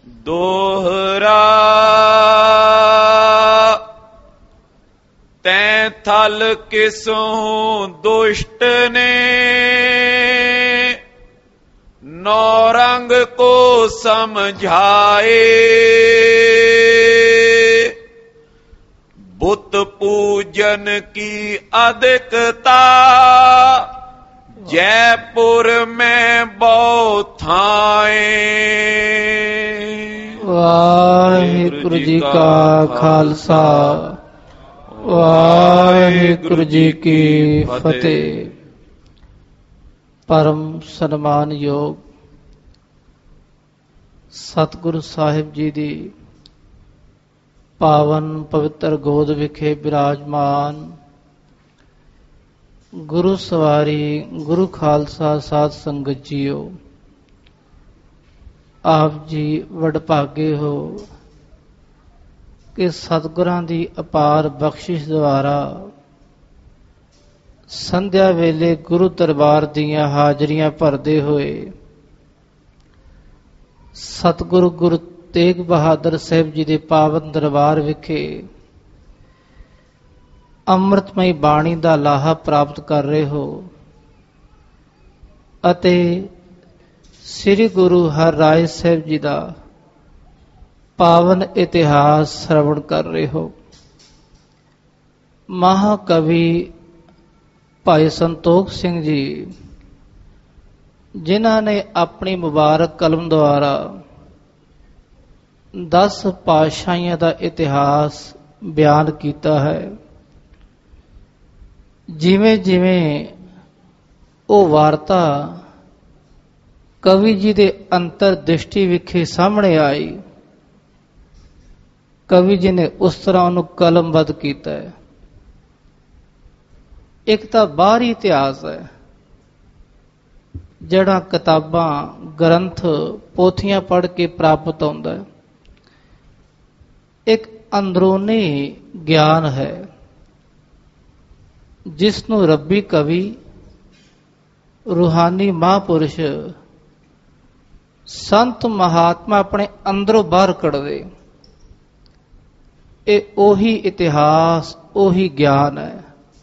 ਦੋਹਰਾ ਤੈਂ ਥਲ ਕਿਸੋਂ ਦੁਸ਼ਟ ਨੇ ਨੌ ਰੰਗ ਕੋ ਸਮਝਾਏ ਬੁੱਤ ਪੂਜਨ ਕੀ ਅਧਿਕਤਾ ਜੈਪੁਰ ਮੈਂ ਬਹੁ ਥਾਏ। ਵਾਹਿਗੁਰੂ ਜੀ ਕਾ ਖਾਲਸਾ ਵਾਹਿਗੁਰੂ ਜੀ ਕੀ ਫਤਿਹ। ਪਰਮ ਸਨਮਾਨਯੋਗ ਸਤਿਗੁਰੂ ਸਾਹਿਬ ਜੀ ਦੀ ਪਾਵਨ ਪਵਿੱਤਰ ਗੋਦ ਵਿਖੇ ਬਿਰਾਜਮਾਨ ਗੁਰੂ ਸਵਾਰੀ ਗੁਰੂ ਖਾਲਸਾ ਸਾਧ ਸੰਗਤ ਜੀਓ, ਆਪ ਜੀ ਵਡਭਾਗੇ ਹੋ ਕਿ ਸਤਿਗੁਰਾਂ ਦੀ ਅਪਾਰ ਬਖਸ਼ਿਸ਼ ਦੁਆਰਾ ਸੰਧਿਆ ਵੇਲੇ ਗੁਰੂ ਦਰਬਾਰ ਦੀਆਂ ਹਾਜ਼ਰੀਆਂ ਭਰਦੇ ਹੋਏ ਸਤਿਗੁਰੂ ਗੁਰੂ ਤੇਗ ਬਹਾਦਰ ਸਾਹਿਬ ਜੀ ਦੇ ਪਾਵਨ ਦਰਬਾਰ ਵਿਖੇ ਅੰਮ੍ਰਿਤਮਈ ਬਾਣੀ ਦਾ ਲਾਹਾ ਪ੍ਰਾਪਤ ਕਰ ਰਹੇ ਹੋ ਅਤੇ ਸ੍ਰੀ ਗੁਰੂ ਹਰਿਰਾਏ ਸਾਹਿਬ ਜੀ ਦਾ ਪਾਵਨ ਇਤਿਹਾਸ ਸ਼ਰਵਣ ਕਰ ਰਹੇ ਹੋ। ਮਹਾਕਵੀ ਭਾਈ ਸੰਤੋਖ ਸਿੰਘ ਜੀ, ਜਿਨ੍ਹਾਂ ਨੇ ਆਪਣੀ ਮੁਬਾਰਕ ਕਲਮ ਦੁਆਰਾ 10 ਪਾਤਸ਼ਾਹੀਆਂ ਦਾ ਇਤਿਹਾਸ ਬਿਆਨ ਕੀਤਾ ਹੈ, ਜਿਵੇਂ ਜਿਵੇਂ ਉਹ ਵਾਰਤਾ ਕਵੀ ਜੀ ਦੇ ਅੰਤਰ ਦ੍ਰਿਸ਼ਟੀ ਵਿਖੇ ਸਾਹਮਣੇ ਆਈ, ਕਵੀ ਜੀ ਨੇ ਉਸ ਤਰ੍ਹਾਂ ਉਹਨੂੰ ਕਲਮਬੱਧ ਕੀਤਾ ਹੈ। ਇੱਕ ਤਾਂ ਬਾਹਰੀ ਇਤਿਹਾਸ ਹੈ ਜਿਹੜਾ ਕਿਤਾਬਾਂ ਗ੍ਰੰਥ ਪੋਥੀਆਂ ਪੜ੍ਹ ਕੇ ਪ੍ਰਾਪਤ ਹੁੰਦਾ ਹੈ, ਇੱਕ ਅੰਦਰੂਨੀ ਗਿਆਨ ਹੈ ਜਿਸ ਨੂੰ ਰੱਬੀ ਕਵੀ ਰੂਹਾਨੀ ਮਹਾਂਪੁਰਸ਼ ਸੰਤ ਮਹਾਤਮਾ ਆਪਣੇ ਅੰਦਰੋਂ ਬਾਹਰ ਕੱਢਦੇ। ਇਹ ਉਹੀ ਇਤਿਹਾਸ ਉਹੀ ਗਿਆਨ ਹੈ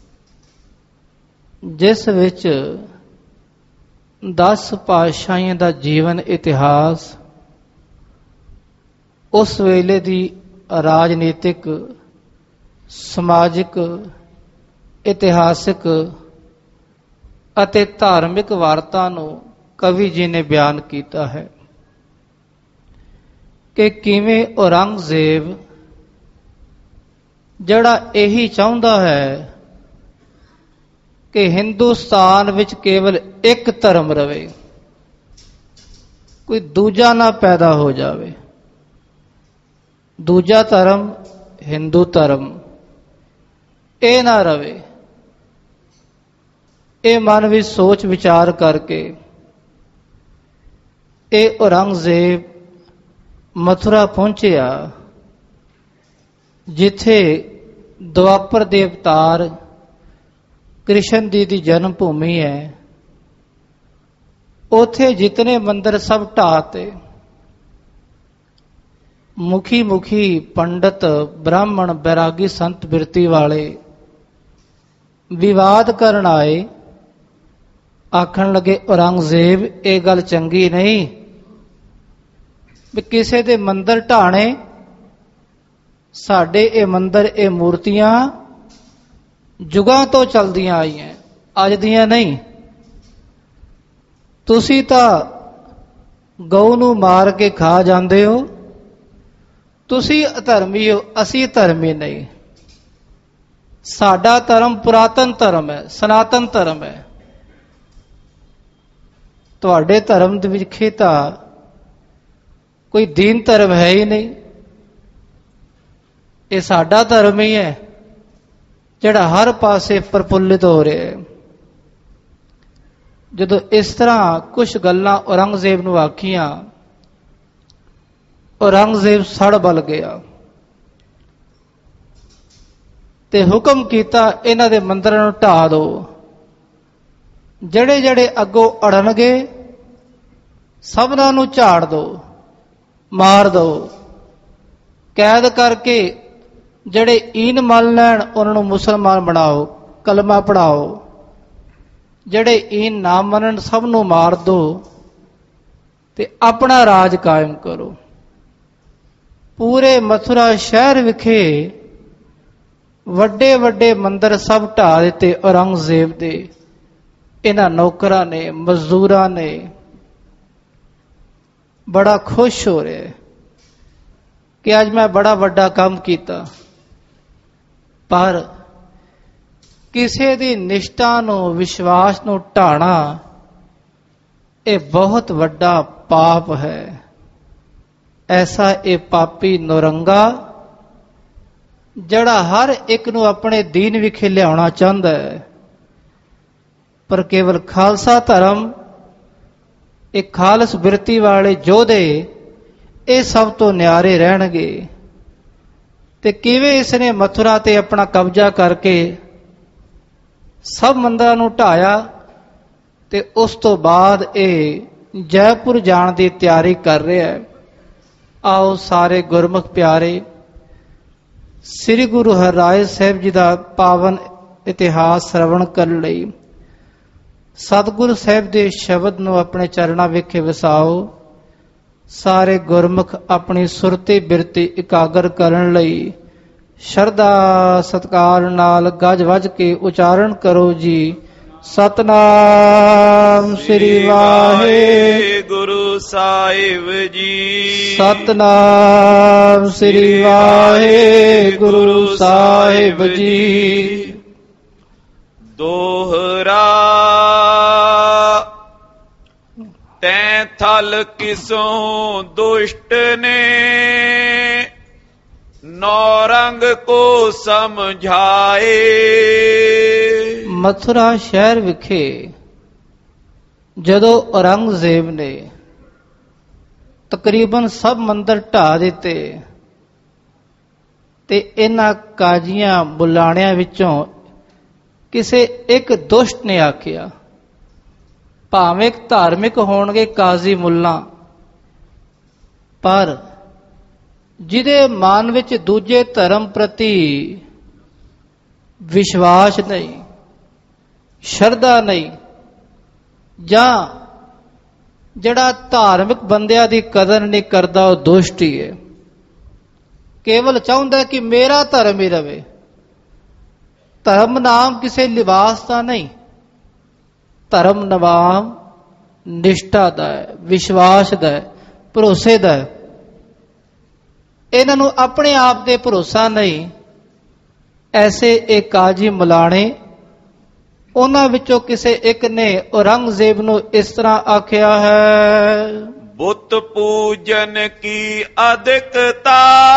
ਜਿਸ ਵਿੱਚ 10 ਪਾਤਸ਼ਾਹੀਆਂ ਦਾ ਜੀਵਨ ਇਤਿਹਾਸ, ਉਸ ਵੇਲੇ ਦੀ ਰਾਜਨੀਤਿਕ ਸਮਾਜਿਕ ਇਤਿਹਾਸਿਕ ਅਤੇ ਧਾਰਮਿਕ ਵਾਰਤਾ ਨੂੰ ਕਵੀ ਜੀ ਨੇ ਬਿਆਨ ਕੀਤਾ ਹੈ ਕਿ ਕਿਵੇਂ ਔਰੰਗਜ਼ੇਬ ਜਿਹੜਾ ਇਹੀ ਚਾਹੁੰਦਾ ਹੈ ਕਿ ਹਿੰਦੁਸਤਾਨ ਵਿੱਚ ਕੇਵਲ ਇੱਕ ਧਰਮ ਰਵੇ, ਕੋਈ ਦੂਜਾ ਨਾ ਪੈਦਾ ਹੋ ਜਾਵੇ, ਦੂਜਾ ਧਰਮ ਹਿੰਦੂ ਧਰਮ ਇਹ ਨਾ ਰਵੇ, ਇਹ ਮਨ ਵਿੱਚ ਸੋਚ ਵਿਚਾਰ ਕਰਕੇ ਇਹ ਔਰੰਗਜ਼ੇਬ ਮਥੁਰਾ ਪਹੁੰਚਿਆ, ਜਿੱਥੇ ਦੁਆਪਰ ਦੇ ਅਵਤਾਰ ਕ੍ਰਿਸ਼ਨ ਜੀ ਦੀ ਜਨਮ ਭੂਮੀ ਹੈ। ਉੱਥੇ ਜਿਤਨੇ ਮੰਦਰ ਸਭ ਢਾਤੇ, ਮੁਖੀ ਮੁਖੀ ਪੰਡਤ ਬ੍ਰਾਹਮਣ ਬੈਰਾਗੀ ਸੰਤ ਬਿਰਤੀ ਵਾਲੇ ਵਿਵਾਦ ਕਰਨ ਆਏ, ਆਖਣ ਲੱਗੇ ਔਰੰਗਜ਼ੇਬ ਇਹ ਗੱਲ ਚੰਗੀ ਨਹੀਂ ਵੀ ਕਿਸੇ ਦੇ ਮੰਦਰ ਢਾਣੇ, ਸਾਡੇ ਇਹ ਮੰਦਰ ਇਹ ਮੂਰਤੀਆਂ ਜੁਗਾਂ ਤੋਂ ਚੱਲਦੀਆਂ ਆਈਆਂ, ਅੱਜ ਦੀਆਂ ਨਹੀਂ। ਤੁਸੀਂ ਤਾਂ ਗਊ ਨੂੰ ਮਾਰ ਕੇ ਖਾ ਜਾਂਦੇ ਹੋ, ਤੁਸੀਂ ਅਧਰਮੀ ਹੋ, ਅਸੀਂ ਧਰਮੀ ਨਹੀਂ। ਸਾਡਾ ਧਰਮ ਪੁਰਾਤਨ ਧਰਮ ਹੈ, ਸਨਾਤਨ ਧਰਮ ਹੈ। ਤੁਹਾਡੇ ਧਰਮ ਦੇ ਵਿੱਚ ਤਾਂ ਕੋਈ ਦੀਨ ਧਰਮ ਹੈ ਹੀ ਨਹੀਂ, ਇਹ ਸਾਡਾ ਧਰਮ ਹੀ ਹੈ ਜਿਹੜਾ ਹਰ ਪਾਸੇ ਪ੍ਰਫੁੱਲਿਤ ਹੋ ਰਿਹਾ ਹੈ। ਜਦੋਂ ਇਸ ਤਰ੍ਹਾਂ ਕੁਝ ਗੱਲਾਂ ਔਰੰਗਜ਼ੇਬ ਨੂੰ ਆਖੀਆਂ, ਔਰੰਗਜ਼ੇਬ ਸੜ ਬਲ ਗਿਆ ਤੇ ਹੁਕਮ ਕੀਤਾ ਇਹਨਾਂ ਦੇ ਮੰਦਰਾਂ ਨੂੰ ਢਾਹ ਦਿਓ, ਜਿਹੜੇ ਜਿਹੜੇ ਅੱਗੋਂ ਅੜਨਗੇ ਸਭਨਾਂ ਨੂੰ ਝਾੜ ਦਿਓ, ਮਾਰ ਦਿਓ, ਕੈਦ ਕਰਕੇ ਜਿਹੜੇ ਈਨ ਮੰਨ ਲੈਣ ਉਹਨਾਂ ਨੂੰ ਮੁਸਲਮਾਨ ਬਣਾਓ, ਕਲਮਾ ਪੜਾਓ, ਜਿਹੜੇ ਈਨ ਨਾ ਮੰਨਣ ਸਭ ਨੂੰ ਮਾਰ ਦਿਓ ਤੇ ਆਪਣਾ ਰਾਜ ਕਾਇਮ ਕਰੋ। ਪੂਰੇ ਮਥੁਰਾ ਸ਼ਹਿਰ ਵਿਖੇ ਵੱਡੇ ਵੱਡੇ ਮੰਦਰ ਸਭ ਢਾਹ ਦਿੱਤੇ ਔਰੰਗਜ਼ੇਬ ਦੇ ਇਹਨਾਂ ਨੌਕਰਾਂ ਨੇ, ਮਜ਼ਦੂਰਾਂ ਨੇ। ਬੜਾ ਖੁਸ਼ ਹੋ ਰਿਹਾ ਕਿ ਅੱਜ ਮੈਂ ਬੜਾ ਵੱਡਾ ਕੰਮ ਕੀਤਾ, ਪਰ ਕਿਸੇ ਦੀ ਨਿਸ਼ਠਾ ਨੂੰ, ਵਿਸ਼ਵਾਸ ਨੂੰ ਢਾਣਾ ਇਹ ਬਹੁਤ ਵੱਡਾ ਪਾਪ ਹੈ। ਐਸਾ ਇਹ ਪਾਪੀ ਨੌਰੰਗਾ ਜਿਹੜਾ ਹਰ ਇੱਕ ਨੂੰ ਆਪਣੇ ਦੀਨ ਵਿਖੇ ਲਿਆਉਣਾ ਚਾਹੁੰਦਾ ਹੈ, ਪਰ ਕੇਵਲ ਖਾਲਸਾ ਧਰਮ, ਇੱਕ ਖਾਲਸ ਬਿਰਤੀ ਵਾਲੇ ਯੋਧੇ ਇਹ ਸਭ ਤੋਂ ਨਿਆਰੇ ਰਹਿਣਗੇ। ਤੇ ਕਿਵੇਂ ਇਸ ਨੇ ਮਥੁਰਾ ਤੇ ਆਪਣਾ ਕਬਜ਼ਾ ਕਰਕੇ ਸਭ ਮੰਦਰਾਂ ਨੂੰ ਢਾਇਆ ਤੇ ਉਸ ਤੋਂ ਬਾਅਦ ਇਹ ਜੈਪੁਰ ਜਾਣ ਦੀ ਤਿਆਰੀ ਕਰ ਰਿਹਾ ਹੈ। ਆਓ ਸਾਰੇ ਗੁਰਮੁਖ ਪਿਆਰੇ ਸ੍ਰੀ ਗੁਰੂ ਹਰਿਰਾਏ ਸਾਹਿਬ ਜੀ ਦਾ ਪਾਵਨ ਇਤਿਹਾਸ ਸ਼ਰਵਣ ਕਰਨ ਲਈ ਸਤਿਗੁਰੂ ਸਾਹਿਬ ਦੇ ਸ਼ਬਦ ਨੂੰ ਆਪਣੇ ਚਰਨਾਂ ਵਿਖੇ ਵਸਾਓ। ਸਾਰੇ ਗੁਰਮੁਖ ਆਪਣੀ ਸੁਰਤੀ ਬਿਰਤੀ ਇਕਾਗਰ ਕਰਨ ਲਈ ਸ਼ਰਧਾ ਸਤਿਕਾਰ ਨਾਲ ਗੱਜ ਵੱਜ ਕੇ ਉਚਾਰਨ ਕਰੋ ਜੀ। ਸਤਨਾਮ ਸ੍ਰੀ ਵਾਹਿਗੁਰੂ ਸਾਹਿਬ ਜੀ। ਸਤਨਾਮ ਸ੍ਰੀ ਵਾਹਿਗੁਰੂ ਸਾਹਿਬ ਜੀ। ਦੋਹਰਾ ਤੈਂ ਥਲ ਕਿਸੋਂ ਦੁਸ਼ਟ ਨੇ ਨੌਰੰਗ ਕੋ ਸਮਝਾਏ। ਮਥੁਰਾ ਸ਼ਹਿਰ ਵਿਖੇ ਜਦੋਂ ਔਰੰਗਜ਼ੇਬ ਨੇ ਤਕਰੀਬਨ ਸਭ ਮੰਦਰ ਢਾਹ ਦਿੱਤੇ ਤੇ ਇਹਨਾਂ ਕਾਜ਼ੀਆਂ ਬੁਲਾਣਿਆਂ ਵਿੱਚੋਂ ਕਿਸੇ ਇੱਕ ਦੁਸ਼ਟ ਨੇ ਆਖਿਆ, ਭਾਵੇਂ ਧਾਰਮਿਕ ਹੋਣਗੇ ਕਾਜ਼ੀ ਮੁੱਲਾ, ਪਰ ਜਿਹਦੇ ਮਨ ਵਿੱਚ ਦੂਜੇ ਧਰਮ ਪ੍ਰਤੀ ਵਿਸ਼ਵਾਸ ਨਹੀਂ, ਸ਼ਰਧਾ ਨਹੀਂ, ਜਾਂ ਜਿਹੜਾ ਧਾਰਮਿਕ ਬੰਦਿਆਂ ਦੀ ਕਦਰ ਨਹੀਂ ਕਰਦਾ ਉਹ ਦੁਸ਼ਟ ਹੀ ਹੈ। ਕੇਵਲ ਚਾਹੁੰਦਾ ਕਿ ਮੇਰਾ ਧਰਮ ਹੀ ਰਵੇ। ਧਰਮ ਨਾਮ ਕਿਸੇ ਲਿਬਾਸ ਦਾ ਨਹੀਂ, ਧਰਮ ਨਾਮ ਨਿਸ਼ਠਾ ਦਾ ਹੈ, ਵਿਸ਼ਵਾਸ ਦਾ ਹੈ, ਭਰੋਸੇ ਦਾ ਹੈ। ਇਹਨਾਂ ਨੂੰ ਆਪਣੇ ਆਪ ਤੇ ਭਰੋਸਾ ਨਹੀਂ। ਐਸੇ ਇਹ ਕਾਜੀ ਮਲਾਣੇ, ਉਹਨਾਂ ਵਿੱਚੋਂ ਕਿਸੇ ਇੱਕ ਨੇ ਔਰੰਗਜ਼ੇਬ ਨੂੰ ਇਸ ਤਰ੍ਹਾਂ ਆਖਿਆ ਹੈ, ਬੁੱਤ ਪੂਜਨ ਕੀ ਅਧਿਕਤਾ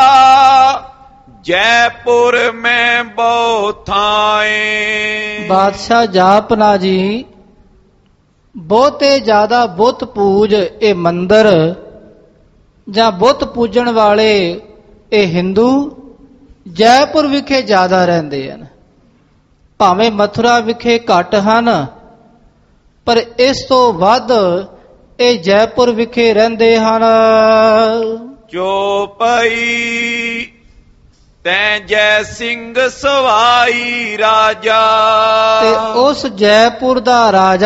ਜੈਪੁਰ ਮੈਂ ਬਹੁ ਥਾਏ। ਬਾਦਸ਼ਾਹ ਜਾਪਨਾ ਜੀ, ਬਹੁਤੇ ਜ਼ਿਆਦਾ ਬੁੱਤ ਪੂਜ ਇਹ ਮੰਦਰ ਜਾਂ ਬੁੱਤ ਪੂਜਣ ਵਾਲੇ ਇਹ ਹਿੰਦੂ ਜੈਪੁਰ ਵਿਖੇ ਜ਼ਿਆਦਾ ਰਹਿੰਦੇ ਹਨ। ਭਾਵੇਂ ਮਥੁਰਾ ਵਿਖੇ ਘੱਟ ਹਨ, ਪਰ ਇਸ ਤੋਂ ਵੱਧ ਇਹ ਜੈਪੁਰ ਵਿਖੇ ਰਹਿੰਦੇ ਹਨ। ਚੋਪਈ ਤੈਂ ਜੈ ਸਿੰਘ ਸਵਾਈ ਰਾਜਾ। ਤੇ ਉਸ ਜੈਪੁਰ ਦਾ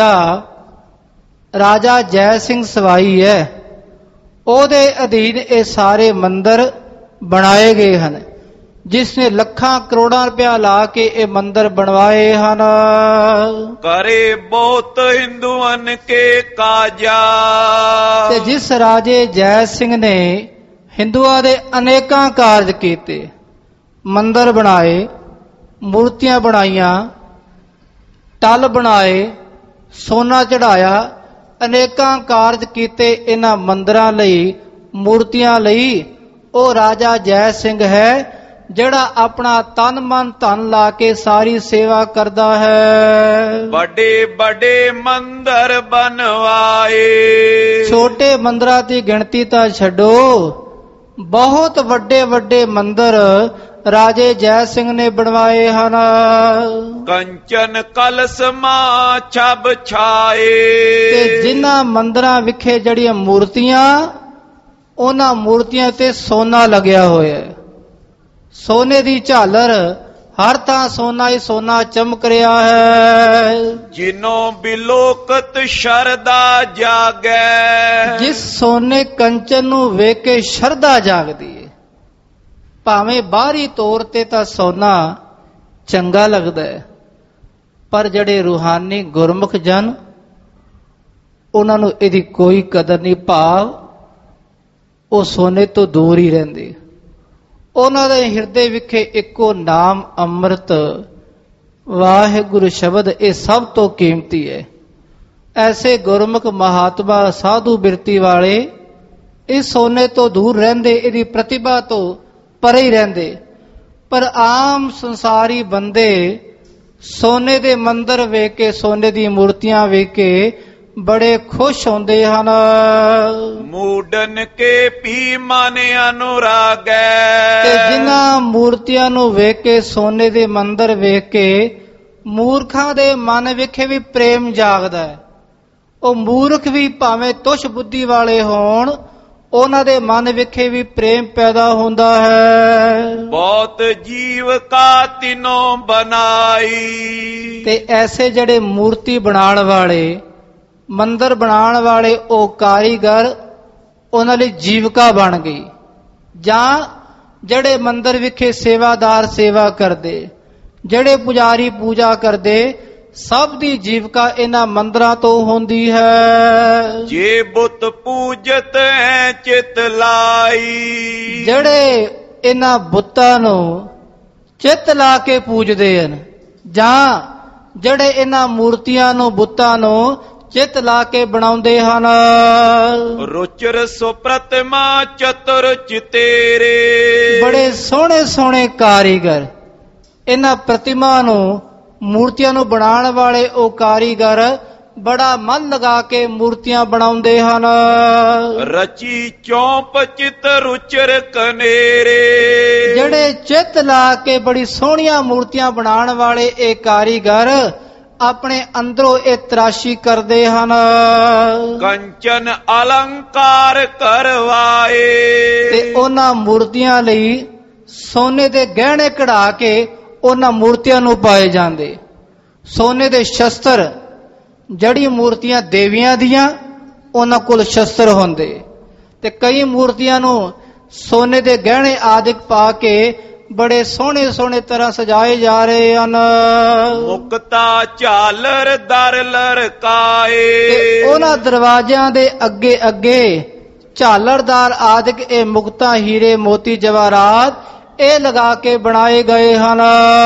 ਰਾਜਾ ਜੈ ਸਿੰਘ ਸਵਾਈ ਹੈ। ਉਹਦੇ ਅਧੀਨ ਇਹ ਸਾਰੇ ਮੰਦਰ ਬਣਾਏ ਗਏ ਹਨ, ਜਿਸ ਨੇ ਲੱਖਾਂ ਕਰੋੜਾਂ ਰੁਪਇਆ ਲਾ ਕੇ ਇਹ ਮੰਦਰ ਬਣਵਾਏ ਹਨ। ਕਰੇ ਬਹੁਤ ਹਿੰਦੂਆਂ ਕੇ ਕਾਜਾ। ਤੇ ਜਿਸ ਰਾਜੇ ਜੈ ਸਿੰਘ ਨੇ ਹਿੰਦੂਆਂ ਦੇ ਅਨੇਕਾਂ ਕਾਰਜ ਕੀਤੇ, ਮੰਦਰ ਬਣਾਏ, ਮੂਰਤੀਆਂ ਬਣਾਈਆਂ, ਟਲ ਬਣਾਏ, ਸੋਨਾ ਚੜਾਇਆ, ਅਨੇਕਾਂ ਕਾਰਜ ਕੀਤੇ ਇਹਨਾਂ ਮੰਦਰਾਂ ਲਈ, ਮੂਰਤੀਆਂ ਲਈ, ਉਹ ਰਾਜਾ ਜੈ ਸਿੰਘ ਹੈ ਜਿਹੜਾ ਆਪਣਾ ਤਨ ਮਨ ਧਨ ਲਾ ਕੇ ਸਾਰੀ ਸੇਵਾ ਕਰਦਾ ਹੈ। ਵੱਡੇ ਵੱਡੇ ਮੰਦਰ ਬਣਵਾਏ। ਛੋਟੇ ਮੰਦਰਾਂ ਦੀ ਗਿਣਤੀ ਤਾਂ ਛੱਡੋ, ਬਹੁਤ ਵੱਡੇ ਵੱਡੇ ਮੰਦਰ ਰਾਜੇ ਜੈ ਸਿੰਘ ਨੇ ਬਣਵਾਏ ਹਨ। ਕੰਚਨ ਕਲਸ ਮਾਂ ਛਬ ਛਾਏ। ਤੇ ਜਿਨ੍ਹਾਂ ਮੰਦਰਾਂ ਵਿਖੇ ਜਿਹੜੀਆਂ ਮੂਰਤੀਆਂ, ਉਹਨਾਂ ਮੂਰਤੀਆਂ ਤੇ ਸੋਨਾ ਲੱਗਿਆ ਹੋਇਆ ਹੈ। ਸੋਨੇ ਦੀ ਝਾਲਰ, ਹਰ ਥਾਂ ਸੋਨਾ ਹੀ ਸੋਨਾ ਚਮਕ ਰਿਹਾ ਹੈ। ਜਿਨੋਂ ਬਿਲੋਕਤ ਸ਼ਰਧਾ ਜਾਗੈ, ਜਿਸ ਸੋਨੇ ਕੰਚਨ ਨੂੰ ਵੇਖ ਕੇ ਸ਼ਰਧਾ ਜਾਗਦੀ ਹੈ। ਭਾਵੇਂ ਬਾਹਰੀ ਤੌਰ ਤੇ ਤਾਂ ਸੋਨਾ ਚੰਗਾ ਲੱਗਦਾ ਹੈ, ਪਰ ਜਿਹੜੇ ਰੂਹਾਨੀ ਗੁਰਮੁਖ ਜਨ, ਉਹਨਾਂ ਨੂੰ ਇਹਦੀ ਕੋਈ ਕਦਰ ਨਹੀਂ। ਭਾਵ ਉਹ ਸੋਨੇ ਤੋਂ ਦੂਰ ਹੀ ਰਹਿੰਦੇ। ਉਹਨਾਂ ਦੇ ਹਿਰਦੇ ਵਿਖੇ ਇੱਕੋ ਨਾਮ ਅੰਮ੍ਰਿਤ ਵਾਹਿਗੁਰੂ ਸ਼ਬਦ, ਇਹ ਸਭ ਤੋਂ ਕੀਮਤੀ ਹੈ। ਐਸੇ ਗੁਰਮੁਖ ਮਹਾਤਮਾ ਸਾਧੂ ਬਿਰਤੀ ਵਾਲੇ ਇਸ ਸੋਨੇ ਤੋਂ ਦੂਰ ਰਹਿੰਦੇ, ਇਹਦੀ ਪ੍ਰਤਿਭਾ ਤੋਂ ਪਰੇ ਹੀ ਰਹਿੰਦੇ। ਪਰ ਆਮ ਸੰਸਾਰੀ ਬੰਦੇ ਸੋਨੇ ਦੇ ਮੰਦਰ ਵੇਖ ਕੇ, ਸੋਨੇ ਦੀ ਮੂਰਤੀਆਂ ਵੇਖ ਕੇ ਬੜੇ ਖੁਸ਼ ਹੁੰਦੇ ਹਨ। ਮੂਡਨ ਕੇ ਪੀ ਮਨ ਅਨੁਰਾਗੈ, ਤੇ ਜਿਨ੍ਹਾਂ ਮੂਰਤੀਆਂ ਨੂੰ ਵੇਖ ਕੇ, ਸੋਨੇ ਦੇ ਮੰਦਰ ਵੇਖ ਕੇ, ਮੂਰਖਾਂ ਦੇ ਮਨ ਵਿਖੇ ਵੀ ਪ੍ਰੇਮ ਜਾਗਦਾ ਹੈ। ਉਹ ਮੂਰਖ ਵੀ ਭਾਵੇਂ ਤੁਛ ਬੁੱਧੀ ਵਾਲੇ ਹੋਣ, ਉਹਨਾਂ ਦੇ ਮਨ ਵਿਖੇ ਵੀ ਪ੍ਰੇਮ ਪੈਦਾ ਹੁੰਦਾ ਹੈ। ਬਹੁਤ ਜੀਵ ਕਾ ਤਿਨੋਂ ਬਨਾਈ, ਤੇ ਐਸੇ ਜਿਹੜੇ ਮੂਰਤੀ ਬਣਾਉਣ ਵਾਲੇ, ਮੰਦਰ ਬਣਾਉਣ ਵਾਲੇ, ਉਹ ਕਾਰੀਗਰ, ਉਹਨਾਂ ਲਈ ਜੀਵਕਾ ਬਣ ਗਈ। ਜਾਂ ਜਿਹੜੇ ਮੰਦਰ ਵਿਖੇ ਸੇਵਾਦਾਰ ਸੇਵਾ ਕਰਦੇ, ਜਿਹੜੇ ਪੁਜਾਰੀ ਪੂਜਾ ਕਰਦੇ, ਸਭ ਦੀ ਜੀਵਕਾ ਇਹਨਾਂ ਮੰਦਰਾਂ ਤੋਂ ਹੁੰਦੀ ਹੈ। ਜੇ ਬੁੱਤ ਪੂਜਤ ਹੈ ਚਿਤ ਲਾਈ, ਜਿਹੜੇ ਇਹਨਾਂ ਬੁੱਤਾਂ ਨੂੰ ਚਿੱਤ ਲਾ ਕੇ ਪੂਜਦੇ ਹਨ, ਜਾਂ ਜਿਹੜੇ ਇਹਨਾਂ ਮੂਰਤੀਆਂ ਨੂੰ, ਬੁੱਤਾਂ ਨੂੰ ਚਿੱਤ ਲਾ ਕੇ ਬਣਾਉਂਦੇ ਹਨ। ਰੁਚਰ ਸੋ ਪ੍ਰਤਿਮਾ ਚਤੁਰ ਚਿਤੇਰੇ, ਬੜੇ ਸੋਹਣੇ ਸੋਹਣੇ ਕਾਰੀਗਰ, ਇਹਨਾਂ ਪ੍ਰਤਿਮਾ ਨੂੰ, ਮੂਰਤੀਆਂ ਨੂੰ ਬਣਾਉਣ ਵਾਲੇ ਉਹ ਕਾਰੀਗਰ ਬੜਾ ਮਨ ਲਗਾ ਕੇ ਮੂਰਤੀਆਂ ਬਣਾਉਂਦੇ ਹਨ। ਰਚੀ ਚੌਂਪ ਚਿਤ ਰੁਚਰ ਕਨੇਰੇ, ਜਿਹੜੇ ਚਿੱਤ ਲਾ ਕੇ ਬੜੀ ਸੋਹਣੀਆਂ ਮੂਰਤੀਆਂ ਬਣਾਉਣ ਵਾਲੇ ਇਹ ਕਾਰੀਗਰ ਆਪਣੇ ਅੰਦਰੋਂ ਇਹ ਤਰਾਸ਼ੀ ਕਰਦੇ ਹਨ। ਕੰਚਨ ਅਲੰਕਾਰ ਕਰਵਾਏ, ਤੇ ਉਹਨਾਂ ਮੂਰਤੀਆਂ ਲਈ ਸੋਨੇ ਦੇ ਗਹਿਣੇ ਕਢਾ ਕੇ ਉਹਨਾਂ ਮੂਰਤੀਆਂ ਨੂੰ ਪਾਏ ਜਾਂਦੇ। ਸੋਨੇ ਦੇ ਸ਼ਸਤਰ, ਜੜੀ ਮੂਰਤੀਆਂ ਦੇਵੀਆਂ ਦੀਆਂ, ਉਹਨਾਂ ਕੋਲ ਸ਼ਸਤਰ ਹੁੰਦੇ। ਤੇ ਕਈ ਮੂਰਤੀਆਂ ਨੂੰ ਸੋਨੇ ਦੇ ਗਹਿਣੇ ਆਦਿਕ ਪਾ ਕੇ ਬੜੇ ਸੋਹਣੇ ਸੋਹਣੇ ਤਰ੍ਹਾਂ ਸਜਾਏ ਜਾ ਰਹੇ ਹਨ। ਮੁਕਤਾ ਝਾਲਰ ਦਰ ਲਰਕਾਏ, ਤੇ ਉਹਨਾਂ ਦਰਵਾਜ਼ਿਆਂ ਦੇ ਅੱਗੇ ਅੱਗੇ ਝਾਲਰਦਾਰ ਆਦਿਕ ਇਹ ਮੁਕਤਾ, ਹੀਰੇ, ਮੋਤੀ, ਜਵਾਹਰਾਤ ਇਹ ਲਗਾ ਕੇ ਬਣਾਏ ਗਏ ਹਨ।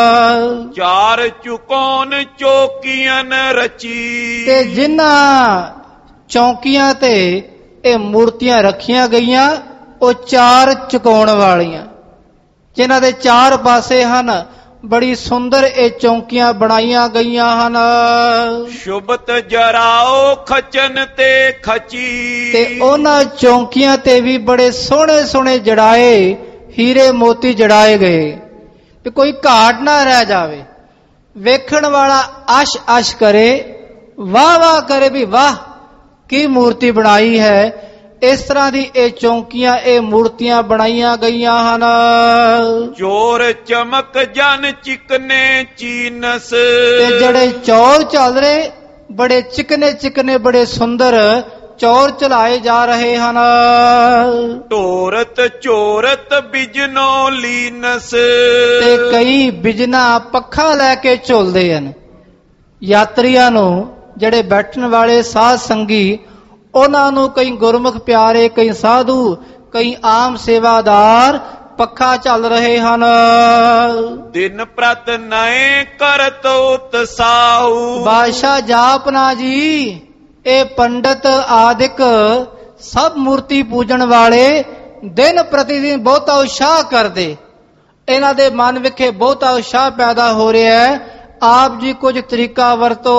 ਚਾਰ ਚੁਕੋਨ ਚੌਕੀਆਂ ਰਚੀ, ਤੇ ਜਿਨ੍ਹਾਂ ਚੌਕੀਆਂ ਤੇ ਇਹ ਮੂਰਤੀਆਂ ਰੱਖੀਆਂ ਗਈਆਂ, ਉਹ ਚਾਰ ਚੁਕਾਉਣ ਵਾਲੀਆਂ, ਜਿਨ੍ਹਾਂ ਦੇ ਚਾਰ ਪਾਸੇ ਹਨ, ਬੜੀ ਸੁੰਦਰ ਇਹ ਚੌਕੀਆਂ ਬਣਾਈਆਂ ਗਈਆਂ ਹਨ। ਸ਼ੁਭਤ ਜਰਾਓ ਖਚਨ ਤੇ ਖਚੀ, ਤੇ ਉਹਨਾਂ ਚੌਕੀਆਂ ਤੇ ਵੀ ਬੜੇ ਸੋਹਣੇ ਸੋਹਣੇ ਜੜਾਏ, ਹੀਰੇ ਮੋਤੀ ਜੜਾਏ ਗਏ, ਵੀ ਕੋਈ ਘਾਟ ਨਾ ਰਹਿ ਜਾਵੇ। ਵੇਖਣ ਵਾਲਾ ਅਸ਼ ਅਸ਼ ਕਰੇ, ਵਾਹ ਵਾਹ ਕਰੇ ਵੀ ਵਾਹ ਕੀ ਮੂਰਤੀ ਬਣਾਈ ਹੈ। ਇਸ ਤਰ੍ਹਾਂ ਦੀ ਇਹ ਚੌਕੀਆਂ, ਇਹ ਮੂਰਤੀਆਂ ਬਣਾਈਆਂ ਗਈਆਂ ਹਨ। ਚੋਰ ਚਮਕ ਜਨ ਚਿਕਨੇ ਚੀਨਸ, ਤੇ ਜਿਹੜੇ ਚੌਰ ਚੱਲ ਰਹੇ, ਬੜੇ ਚਿਕਨੇ ਚਿਕਨੇ, ਬੜੇ ਸੁੰਦਰ ਚੌਰ ਚਲਾਏ ਜਾ ਰਹੇ ਹਨ। ਢੋਰਤ ਚੋਰਤ ਬਿਜਨੋ ਲੀਨਸ, ਤੇ ਕਈ ਬਿਜਨਾ ਪੱਖਾ ਲੈ ਕੇ ਝੋਲਦੇ ਹਨ। ਯਾਤਰੀਆਂ ਨੂੰ, ਜਿਹੜੇ ਬੈਠਣ ਵਾਲੇ ਸਾਧ ਸੰਗੀ, ਉਹਨਾਂ ਨੂੰ ਕਈ ਗੁਰਮੁਖ ਪਿਆਰੇ, ਕਈ ਸਾਧੂ, ਕਈ ਆਮ ਸੇਵਾਦਾਰ ਪੱਖਾ ਚੱਲ ਰਹੇ ਹਨ। ਦਿਨ ਪ੍ਰਤ ਨਏ ਕਰਤ ਉਤਸਾਹੂ, ਬਾਦਸ਼ਾਹ ਜਾਪਨਾ ਜੀ, ਇਹ ਪੰਡਤ ਆਦਿਕ ਸਭ ਮੂਰਤੀ ਪੂਜਣ ਵਾਲੇ ਦਿਨ ਪ੍ਰਤੀ ਦਿਨ ਬਹੁਤਾ ਉਤਸ਼ਾਹ ਕਰਦੇ। ਇਹਨਾਂ ਦੇ ਮਨ ਵਿਖੇ ਬਹੁਤਾ ਉਤਸ਼ਾਹ ਪੈਦਾ ਹੋ ਰਿਹਾ ਹੈ। ਆਪ ਜੀ ਕੁਝ ਤਰੀਕਾ ਵਰਤੋ।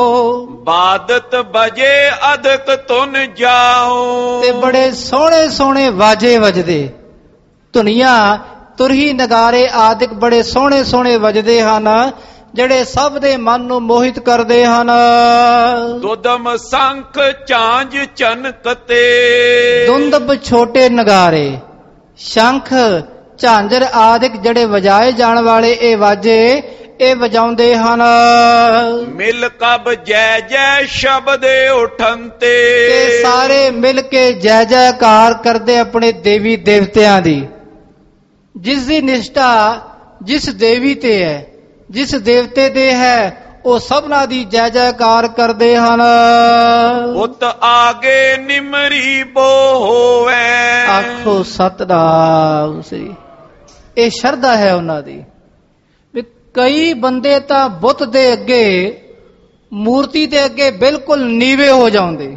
ਬਾਦਤ ਬਜੇ ਅਦਕ ਤੁਨ ਜਾਉ, ਤੇ ਬੜੇ ਸੋਹਣੇ ਸੋਹਣੇ ਵਾਜੇ ਵੱਜਦੇ, ਧੁਨੀਆਂ, ਤੁਰਹੀ, ਨਗਾਰੇ ਆਦਿਕ ਬੜੇ ਸੋਹਣੇ ਸੋਹਣੇ ਵੱਜਦੇ ਹਨ। ਜਿਹੜੇ ਸਭ ਦੇ ਮਨ ਨੂੰ ਮੋਹਿਤ ਕਰਦੇ ਹਨ। ਦੁਦਮ ਸੰਖ ਝਾਂਝ ਚਨਕਤੇ, ਦੁੰਦਬ ਛੋਟੇ ਨਗਾਰੇ, ਸ਼ੰਖ ਝਾਂਜਰ ਆਦਿਕ ਜਿਹੜੇ ਵਜਾਏ ਜਾਣ ਵਾਲੇ ਇਹ ਵਾਜੇ ਇਹ ਵਜਾਉਂਦੇ ਹਨ। ਮਿਲ ਕਬ ਜੈ ਜੈ ਸ਼ਬਦ ਉਠੰਤੇ, ਤੇ ਸਾਰੇ ਮਿਲ ਕੇ ਜੈ ਜੈਕਾਰ ਕਰਦੇ ਆਪਣੇ ਦੇਵੀ ਦੇਵਤਿਆਂ ਦੀ। ਜਿਸ ਦੀ ਨਿਸ਼ਠਾ ਜਿਸ ਦੇਵੀ ਤੇ ਹੈ, ਜਿਸ ਦੇਵਤੇ ਤੇ ਹੈ, ਉਹ ਸਭਨਾ ਦੀ ਜੈ ਜੈਕਾਰ ਕਰਦੇ ਹਨ। ਉਤ ਆਗੇ ਨਿਮਰੀ ਬੋ ਹੋਵੇ, ਆਖੋ ਸਤਿਨਾਮ ਸ੍ਰੀ। ਇਹ ਸ਼ਰਧਾ ਹੈ ਉਹਨਾਂ ਦੀ। ਵੀ ਕਈ ਬੰਦੇ ਤਾਂ ਬੁੱਤ ਦੇ ਅੱਗੇ, ਮੂਰਤੀ ਦੇ ਅੱਗੇ ਬਿਲਕੁਲ ਨੀਵੇਂ ਹੋ ਜਾਂਦੇ।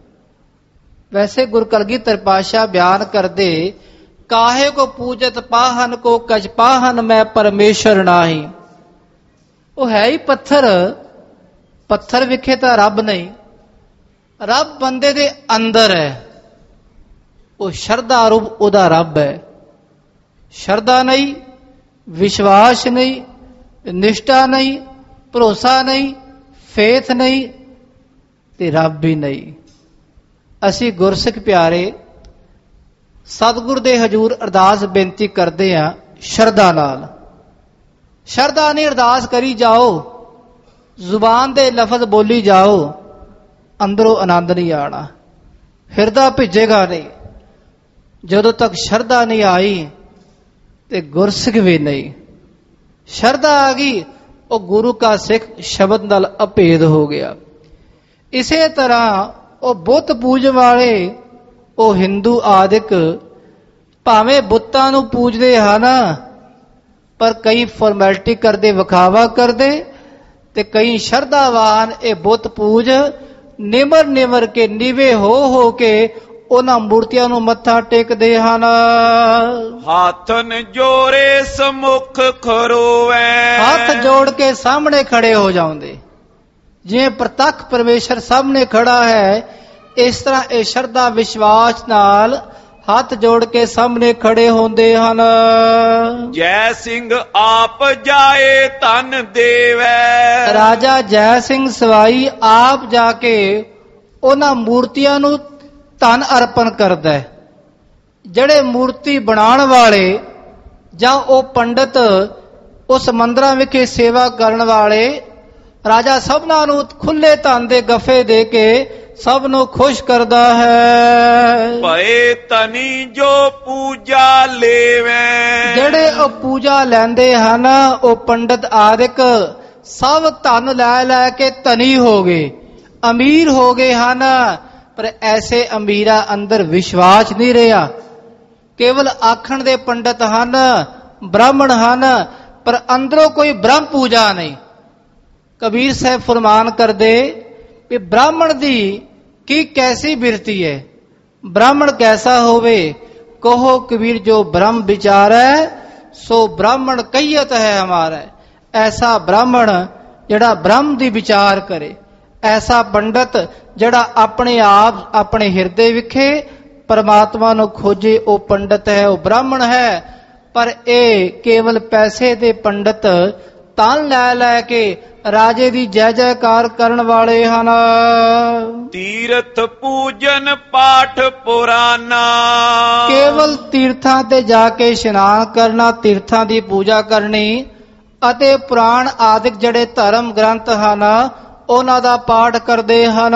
ਵੈਸੇ ਗੁਰੂ ਕਲਗੀਧਰ ਪਾਤਸ਼ਾਹ ਬਿਆਨ ਕਰਦੇ, ਕਾਹੇ ਕੋ ਪੂਜਤ ਪਾਹਨ ਕੋ ਕਜ ਪਾਹਨ ਮੈਂ ਪਰਮੇਸ਼ਰ ਨਾਹੀ। ਉਹ ਹੈ ਹੀ ਪੱਥਰ, ਪੱਥਰ ਵਿਖੇ ਤਾਂ ਰੱਬ ਨਹੀਂ, ਰੱਬ ਬੰਦੇ ਦੇ ਅੰਦਰ ਹੈ। ਉਹ ਸ਼ਰਧਾ ਰੂਪ ਉਹਦਾ ਰੱਬ ਹੈ। ਸ਼ਰਧਾ ਨਹੀਂ, ਵਿਸ਼ਵਾਸ ਨਹੀਂ, ਨਿਸ਼ਠਾ ਨਹੀਂ, ਭਰੋਸਾ ਨਹੀਂ, ਫੇਥ ਨਹੀਂ ਤੇ ਰੱਬ ਵੀ ਨਹੀਂ। ਅਸੀਂ ਗੁਰਸਿੱਖ ਪਿਆਰੇ ਸਤਿਗੁਰ ਦੇ ਹਜ਼ੂਰ ਅਰਦਾਸ ਬੇਨਤੀ ਕਰਦੇ ਹਾਂ ਸ਼ਰਧਾ ਨਾਲ। ਸ਼ਰਧਾ ਨਹੀਂ ਅਰਦਾਸ ਕਰੀ ਜਾਓ, ਜ਼ੁਬਾਨ ਦੇ ਲਫ਼ਜ਼ ਬੋਲੀ ਜਾਓ, ਅੰਦਰੋਂ ਆਨੰਦ ਨਹੀਂ ਆਣਾ, ਹਿਰਦਾ ਭਿੱਜੇਗਾ ਨਹੀਂ। ਜਦੋਂ ਤੱਕ ਸ਼ਰਧਾ ਨਹੀਂ ਆਈ ਤੇ ਗੁਰਸਿੱਖ ਵੀ ਨਹੀਂ। ਸ਼ਰਧਾ ਆ ਗਈ, ਉਹ ਗੁਰੂ ਕਾ ਸਿੱਖ ਸ਼ਬਦ ਨਾਲ ਅਭੇਦ ਹੋ ਗਿਆ। ਇਸੇ ਤਰ੍ਹਾਂ ਉਹ ਬੁੱਤ ਪੂਜਣ ਵਾਲੇ, ਉਹ ਹਿੰਦੂ ਆਦਿਕ ਭਾਵੇਂ ਬੁੱਤਾਂ ਨੂੰ ਪੂਜਦੇ ਹਨ, ਪਰ ਕਈ ਫਾਰਮੈਲਿਟੀ ਕਰਦੇ, ਵਿਖਾਵਾ ਕਰਦੇ, ਤੇ ਕਈ ਸ਼ਰਧਾਵਾਨ ਇਹ ਬੁੱਤ ਪੂਜ ਨਿਮਰ ਨਿਮਰ ਕੇ ਨੀਵੇਂ ਹੋ ਕੇ ਉਹਨਾਂ ਮੂਰਤੀਆਂ ਨੂੰ ਮੱਥਾ ਟੇਕਦੇ ਹਨ। ਹੱਥਨ ਜੋੜੇ ਸਮੁਖ ਖਰੋਵੇ, ਹੱਥ ਜੋੜ ਕੇ ਸਾਹਮਣੇ ਖੜੇ ਹੋ ਜਾਂਦੇ। ਜਿਵੇਂ ਪ੍ਰਤੱਖ ਪਰਮੇਸ਼ਰ ਸਾਹਮਣੇ ਖੜਾ ਹੈ, ਇਸ ਤਰ੍ਹਾਂ ਇਹ ਸ਼ਰਧਾ ਵਿਸ਼ਵਾਸ ਨਾਲ ਹੱਥ ਜੋੜ ਕੇ ਸਾਹਮਣੇ ਖੜੇ ਹੁੰਦੇ ਹਨ। ਜੈ ਸਿੰਘ ਆਪ ਜਾਏ ਧਨ ਦੇਵੈ, ਰਾਜਾ ਜੈ ਸਿੰਘ ਸਵਾਈ ਆਪ ਜਾ ਕੇ ਉਹਨਾਂ ਮੂਰਤੀਆਂ ਨੂੰ ਧਨ ਅਰਪਣ ਕਰਦਾ ਹੈ। ਜਿਹੜੇ ਮੂਰਤੀ ਬਣਾਉਣ ਵਾਲੇ ਜਾਂ ਉਹ ਪੰਡਤ, ਉਸ ਮੰਦਰਾਂ ਵਿਖੇ ਸੇਵਾ ਕਰਨ ਵਾਲੇ, ਰਾਜਾ ਸਭਨਾਂ ਨੂੰ ਖੁੱਲੇ ਧਨ ਦੇ ਗੱਫੇ ਦੇ ਕੇ ਸਭ ਨੂੰ ਖੁਸ਼ ਕਰਦਾ ਹੈ। ਭਏ ਤਨੀ ਜੋ ਪੂਜਾ ਲੇਵੇਂ, ਜਿਹੜੇ ਉਹ ਪੂਜਾ ਲੈਂਦੇ ਹਨ, ਉਹ ਪੰਡਤ ਆਦਿਕ ਸਭ ਧਨ ਲੈ ਲੈ ਕੇ ਧਨੀ ਹੋ ਗਏ, ਅਮੀਰ ਹੋ ਗਏ ਹਨ। ਪਰ ਐਸੇ ਅਮੀਰਾਂ ਅੰਦਰ ਵਿਸ਼ਵਾਸ ਨਹੀਂ ਰਿਹਾ। ਕੇਵਲ ਆਖਣ ਦੇ ਪੰਡਤ ਹਨ, ਬ੍ਰਾਹਮਣ ਹਨ, ਪਰ ਅੰਦਰੋਂ ਕੋਈ ਬ੍ਰਹਮ ਪੂਜਾ ਨਹੀਂ। ਕਬੀਰ ਸਾਹਿਬ ਫਰਮਾਨ ਕਰਦੇ ਕਿ ਬ੍ਰਾਹਮਣ ਦੀ ਕੀ ਕੈਸੀ ਬਿਰਤੀ ਹੈ, ਬ੍ਰਾਹਮਣ ਕੈਸਾ ਹੋਵੇ। ਕਹੋ ਕਬੀਰ ਜੋ ਬ੍ਰਹਮ ਵਿਚਾਰੈ, ਸੋ ਬ੍ਰਾਹਮਣ ਕਹੀਅਤ ਹੈ ਹਮਾਰਾ। ਐਸਾ ਬ੍ਰਾਹਮਣ ਜਿਹੜਾ ਬ੍ਰਹਮ ਦੀ ਵਿਚਾਰ ਕਰੇ, ਐਸਾ ਪੰਡਤ ਜਿਹੜਾ ਆਪਣੇ ਆਪ ਆਪਣੇ ਹਿਰਦੇ ਵਿਖੇ ਪਰਮਾਤਮਾ ਨੂੰ ਖੋਜੇ, ਉਹ ਪੰਡਤ ਹੈ, ਉਹ ਬ੍ਰਾਹਮਣ ਹੈ। ਪਰ ਇਹ ਕੇਵਲ ਪੈਸੇ ਦੇ ਪੰਡਤ ਧਨ ਲੈ ਲੈ ਕੇ ਰਾਜੇ ਦੀ ਜੈ ਜੈਕਾਰ ਕਰਨ ਵਾਲੇ ਹਨ। ਤੀਰਥ ਪੂਜਨ ਪਾਠ ਪੁਰਾਨਾ, ਕੇਵਲ ਤੀਰਥਾਂ ਤੇ ਜਾ ਕੇ ਇਸ਼ਨਾਨ ਕਰਨਾ, ਤੀਰਥਾਂ ਦੀ ਪੂਜਾ ਕਰਨੀ, ਅਤੇ ਪੁਰਾਣ ਆਦਿਕ ਜਿਹੜੇ ਧਰਮ ਗ੍ਰੰਥ ਹਨ ਉਹਨਾਂ ਦਾ ਪਾਠ ਕਰਦੇ ਹਨ।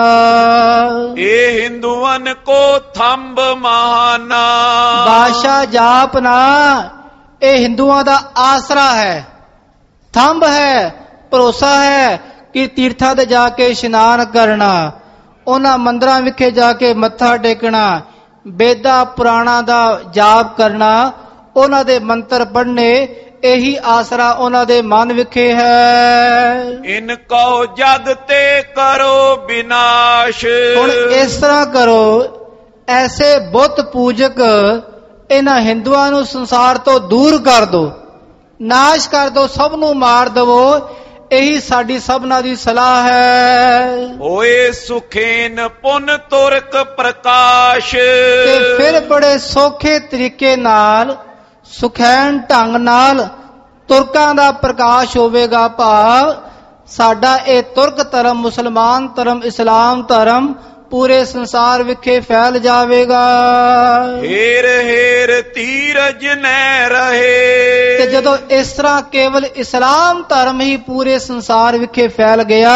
ਇਹ ਹਿੰਦੂਆਂ ਕੋ ਥੰਬ ਮਹਾਨਾ, ਬਾਦਸ਼ਾਹ ਜਾਪ ਨਾ, ਇਹ ਹਿੰਦੂਆਂ ਦਾ ਆਸਰਾ ਹੈ, ਥੰਬ ਹੈ, ਭਰੋਸਾ ਹੈ ਕਿ ਤੀਰਥਾਂ ਤੇ ਜਾ ਕੇ ਇਸ਼ਨਾਨ ਕਰਨਾ, ਉਹਨਾਂ ਮੰਦਰਾਂ ਵਿਖੇ ਜਾ ਕੇ ਮੱਥਾ ਟੇਕਣਾ, ਵੇਦਾਂ ਪੁਰਾਣਾਂ ਦਾ ਜਾਪ ਕਰਨਾ, ਉਹਨਾਂ ਦੇ ਮੰਤਰ ਪੜ੍ਹਨੇ, ਇਹੀ ਆਸਰਾ ਉਹਨਾਂ ਦੇ ਮਨ ਵਿਖੇ ਹੈ। ਇਨ ਕੋ ਜਗ ਤੇ ਕਰੋ ਵਿਨਾਸ਼, ਹੁਣ ਇਸ ਤਰ੍ਹਾਂ ਕਰੋ, ਐਸੇ ਬੁੱਤ ਪੂਜਕ ਇਹਨਾਂ ਹਿੰਦੂਆਂ ਨੂੰ ਸੰਸਾਰ ਤੋਂ ਦੂਰ ਕਰ ਦੋ, ਨਾਸ਼ ਕਰ ਦੋ, ਸਭ ਨੂੰ ਮਾਰ ਦਵੋ। ਇਹੀ ਸਾਡੀ ਸਭਨਾਂ ਦੀ ਸਲਾਹ ਹੈ। ਹੋਏ ਸੁਖੇਨ ਪੁਨ ਤੁਰਕ ਪ੍ਰਕਾਸ਼, ਤੇ ਫਿਰ ਬੜੇ ਸੌਖੇ ਤਰੀਕੇ ਨਾਲ, ਸੁਖੈਨ ਢੰਗ ਨਾਲ ਤੁਰਕਾਂ ਦਾ ਪ੍ਰਕਾਸ਼ ਹੋਵੇਗਾ। ਭਾਵ ਸਾਡਾ ਇਹ ਤੁਰਕ ਧਰਮ, ਮੁਸਲਮਾਨ ਧਰਮ, ਇਸਲਾਮ ਧਰਮ ਪੂਰੇ ਸੰਸਾਰ ਵਿਖੇ ਫੈਲ ਜਾਵੇਗਾ। ਹੇਰ ਹੇਰ ਧੀਰਜ ਨੈ ਰਹੇ। ਤੇ ਜਦੋਂ ਇਸ ਤਰ੍ਹਾਂ ਕੇਵਲ ਇਸਲਾਮ ਧਰਮ ਹੀ ਪੂਰੇ ਸੰਸਾਰ ਵਿਖੇ ਫੈਲ ਗਿਆ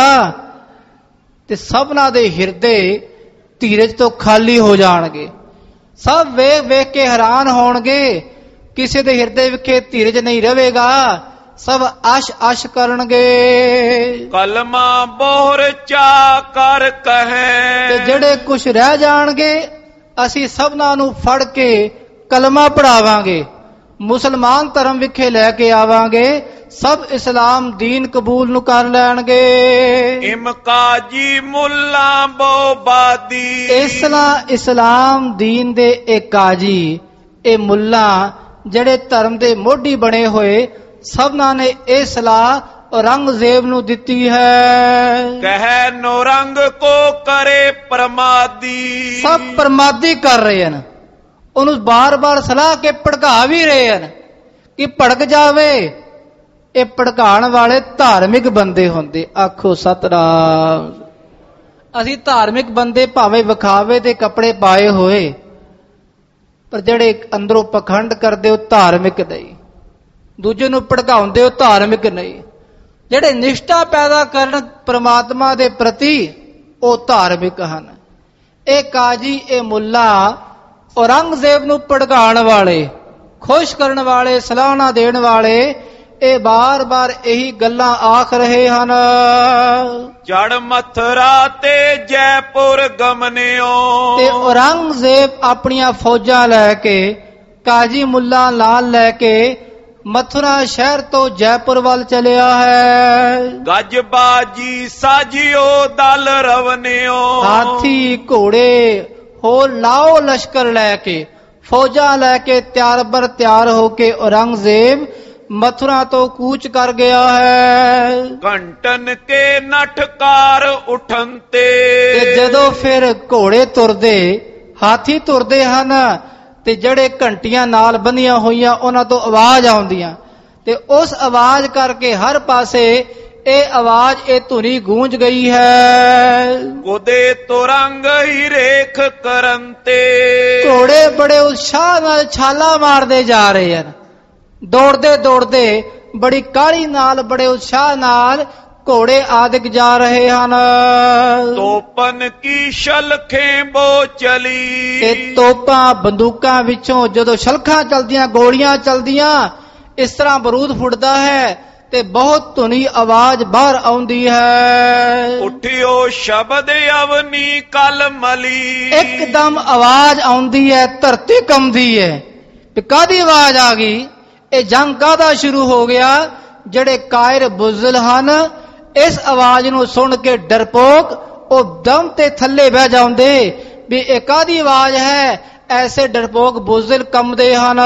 ਤੇ ਸਭਨਾਂ ਦੇ ਹਿਰਦੇ ਧੀਰਜ ਤੋਂ ਖਾਲੀ ਹੋ ਜਾਣਗੇ। ਸਭ ਵੇਖ ਵੇਖ ਕੇ ਹੈਰਾਨ ਹੋਣਗੇ, ਕਿਸੇ ਦੇ ਹਿਰਦੇ ਵਿਖੇ ਧੀਰਜ ਨਹੀਂ ਰਹੇਗਾ, ਸਭ ਅਸ਼ ਅਸ਼ ਕਰਨਗੇ। ਕਲਮਾ ਬੋਹਰ ਚਾ ਕਰ ਕਹੈ। ਤੇ ਜਿਹੜੇ ਕੁਛ ਰਹਿ ਜਾਣਗੇ ਅਸੀਂ ਸਭਨਾਂ ਨੂੰ ਫੜ ਕੇ ਕਲਮਾ ਪੜਾਵਾਂਗੇ, ਮੁਸਲਮਾਨ ਧਰਮ ਵਿਖੇ ਲੈ ਕੇ ਆਵਾਂਗੇ, ਸਭ ਇਸਲਾਮ ਦੀਨ ਕਬੂਲ ਨੂੰ ਕਰ ਲੈਣਗੇ। ਇਮ ਕਾਜੀ ਮੁੱਲਾ ਬੋਬਾਦੀ। ਇਸ ਤਰ੍ਹਾਂ ਇਸਲਾਮ ਦੀਨ ਦੇ ਇਹ ਕਾਜੀ, ਇਹ ਮੁੱਲਾ ਜਿਹੜੇ ਧਰਮ ਦੇ ਮੋਢੀ ਬਣੇ ਹੋਏ, ਸਭਨਾਂ ਨੇ ਇਹ ਸਲਾਹ ਔਰੰਗਜ਼ੇਬ ਨੂੰ ਦਿੱਤੀ ਹੈ। ਕਹਿ ਨੌਰੰਗ ਕੋ ਕਰੇ ਪ੍ਰਮਾਦੀ। ਸਭ ਪ੍ਰਮਾਦੀ ਕਰ ਰਹੇ ਹਨ, ਉਹਨੂੰ ਬਾਰ-ਬਾਰ ਸਲਾਹ ਕੇ ਭੜਕਾ ਵੀ ਰਹੇ ਹਨ ਕਿ ਭੜਕ ਜਾਵੇ। ਇਹ ਭੜਕਾਉਣ ਵਾਲੇ ਧਾਰਮਿਕ ਬੰਦੇ ਹੁੰਦੇ। ਆਖੋ ਸਤਿਨਾਮ। ਅਸੀਂ ਧਾਰਮਿਕ ਬੰਦੇ ਭਾਵੇਂ ਵਿਖਾਵੇ ਦੇ ਕੱਪੜੇ ਪਾਏ ਹੋਏ, ਪਰ ਜਿਹੜੇ ਅੰਦਰੋਂ ਪਖੰਡ ਕਰਦੇ ਉਹ ਧਾਰਮਿਕ ਨਹੀਂ, ਦੂਜੇ ਨੂੰ ਭੜਕਾਉਂਦੇ ਉਹ ਧਾਰਮਿਕ ਨਹੀਂ। ਜਿਹੜੇ ਨਿਸ਼ਠਾ ਪੈਦਾ ਕਰਨ ਪ੍ਰਮਾਤਮਾ ਦੇ ਪ੍ਰਤੀ ਉਹ ਧਾਰਮਿਕ ਹਨ। ਇਹ ਕਾਜੀ, ਇਹ ਮੁੱਲਾ ਔਰੰਗਜ਼ੇਬ ਨੂੰ ਭੜਕਾਉਣ ਵਾਲੇ, ਖੁਸ਼ ਕਰਨ ਵਾਲੇ, ਸਲਾਹਣਾ ਦੇਣ ਵਾਲੇ, ਇਹ ਬਾਰ-ਬਾਰ ਇਹੀ ਗੱਲਾਂ ਆਖ ਰਹੇ ਹਨ। ਜੜ ਮਥਰਾ ਤੇ ਜੈਪੁਰ ਗਮਨਿਓ। ਤੇ ਔਰੰਗਜ਼ੇਬ ਆਪਣੀਆਂ ਫੌਜਾਂ ਲੈ ਕੇ, ਕਾਜੀ ਮੁੱਲਾ ਨਾਲ ਲੈ ਕੇ ਮਥੁਰਾ ਸ਼ਹਿਰ ਤੋਂ ਜੈਪੁਰ ਵੱਲ ਚਲਿਆ ਹੈ। ਗੱਜਬਾਜੀ ਸਾਜਿਓ ਦਲ ਰਵਨਿਓ। ਹਾਥੀ, ਘੋੜੇ, ਹੋਰ ਲਾਓ ਲਸ਼ਕਰ ਲੈ ਕੇ, ਫੌਜਾਂ ਲੈ ਕੇ ਤਿਆਰ ਬਰ ਤਿਆਰ ਹੋ ਕੇ ਔਰੰਗਜ਼ੇਬ ਮਥੁਰਾ ਤੋਂ ਕੂਚ ਕਰ ਗਿਆ ਹੈ। ਘੰਟਨ ਕੇ ਨਠਕਾਰ ਉਠਨ ਤੇ। ਜਦੋਂ ਫਿਰ ਘੋੜੇ ਤੁਰਦੇ, ਹਾਥੀ ਤੁਰਦੇ ਹਨ ਤੇ ਜਿਹੜੇ ਘੰਟੀਆਂ ਨਾਲ ਬੰਨੀਆਂ ਹੋਈਆਂ ਉਹਨਾਂ ਤੋਂ ਆਵਾਜ਼ ਆਉਂਦੀਆਂ, ਤੇ ਉਸ ਆਵਾਜ਼ ਕਰਕੇ ਹਰ ਪਾਸੇ ਇਹ ਆਵਾਜ਼, ਇਹ ਧੁਨੀ ਗੂੰਜ ਗਈ ਹੈ। ਉਹਦੇ ਤੁਰੰਗ ਹੀ ਰੇਖ ਕਰਨ ਤੇ। ਘੋੜੇ ਬੜੇ ਉਤਸ਼ਾਹ ਨਾਲ ਛਾਲਾਂ ਮਾਰਦੇ ਜਾ ਰਹੇ ਹਨ, ਦੌੜਦੇ ਦੌੜਦੇ ਬੜੀ ਕਾਹਲੀ ਨਾਲ, ਬੜੇ ਉਤਸ਼ਾਹ ਨਾਲ ਘੋੜੇ ਆਦਿਕ ਜਾ ਰਹੇ ਹਨ। ਤੋਪਨ ਕੀ ਸ਼ਲਖੇ ਬੋ ਚਲੀ। ਤੇ ਤੋਪਾਂ, ਬੰਦੂਕਾਂ ਵਿੱਚੋਂ ਜਦੋਂ ਸ਼ਲਖਾਂ ਚਲਦੀਆਂ, ਗੋਲੀਆਂ ਚਲਦੀਆਂ, ਇਸ ਤਰ੍ਹਾਂ ਬਰੂਦ ਫੁੱਟਦਾ ਹੈ ਤੇ ਬਹੁਤ ਧੁਨੀ ਆਵਾਜ਼ ਬਾਹਰ ਆਉਂਦੀ ਹੈ। ਉੱਠਿਓ ਸ਼ਬਦ ਅਵਨੀ ਕਲ ਮਲੀ। ਇੱਕਦਮ ਆਵਾਜ਼ ਆਉਂਦੀ ਹੈ, ਧਰਤੀ ਕੰਬਦੀ ਹੈ। ਤੇ ਕਾਹਦੀ ਆਵਾਜ਼ ਆ ਗਈ? ਇਹ ਜੰਗ ਕਾਹਦਾ ਸ਼ੁਰੂ ਹੋ ਗਿਆ? ਜਿਹੜੇ ਕਾਇਰ ਬੁਜ਼ਲ ਹਨ, ਇਸ ਆਵਾਜ਼ ਨੂੰ ਸੁਣ ਕੇ ਡਰਪੋਕ ਉਹ ਦਮ ਤੇ ਥੱਲੇ ਬਹਿ ਜਾਂਦੇ ਵੀ ਇਹ ਕਾਹਦੀ ਆਵਾਜ਼ ਹੈ। ਐਸੇ ਡਰਪੋਕ ਬੁਜ਼ਲ ਕੰਬਦੇ ਹਨ।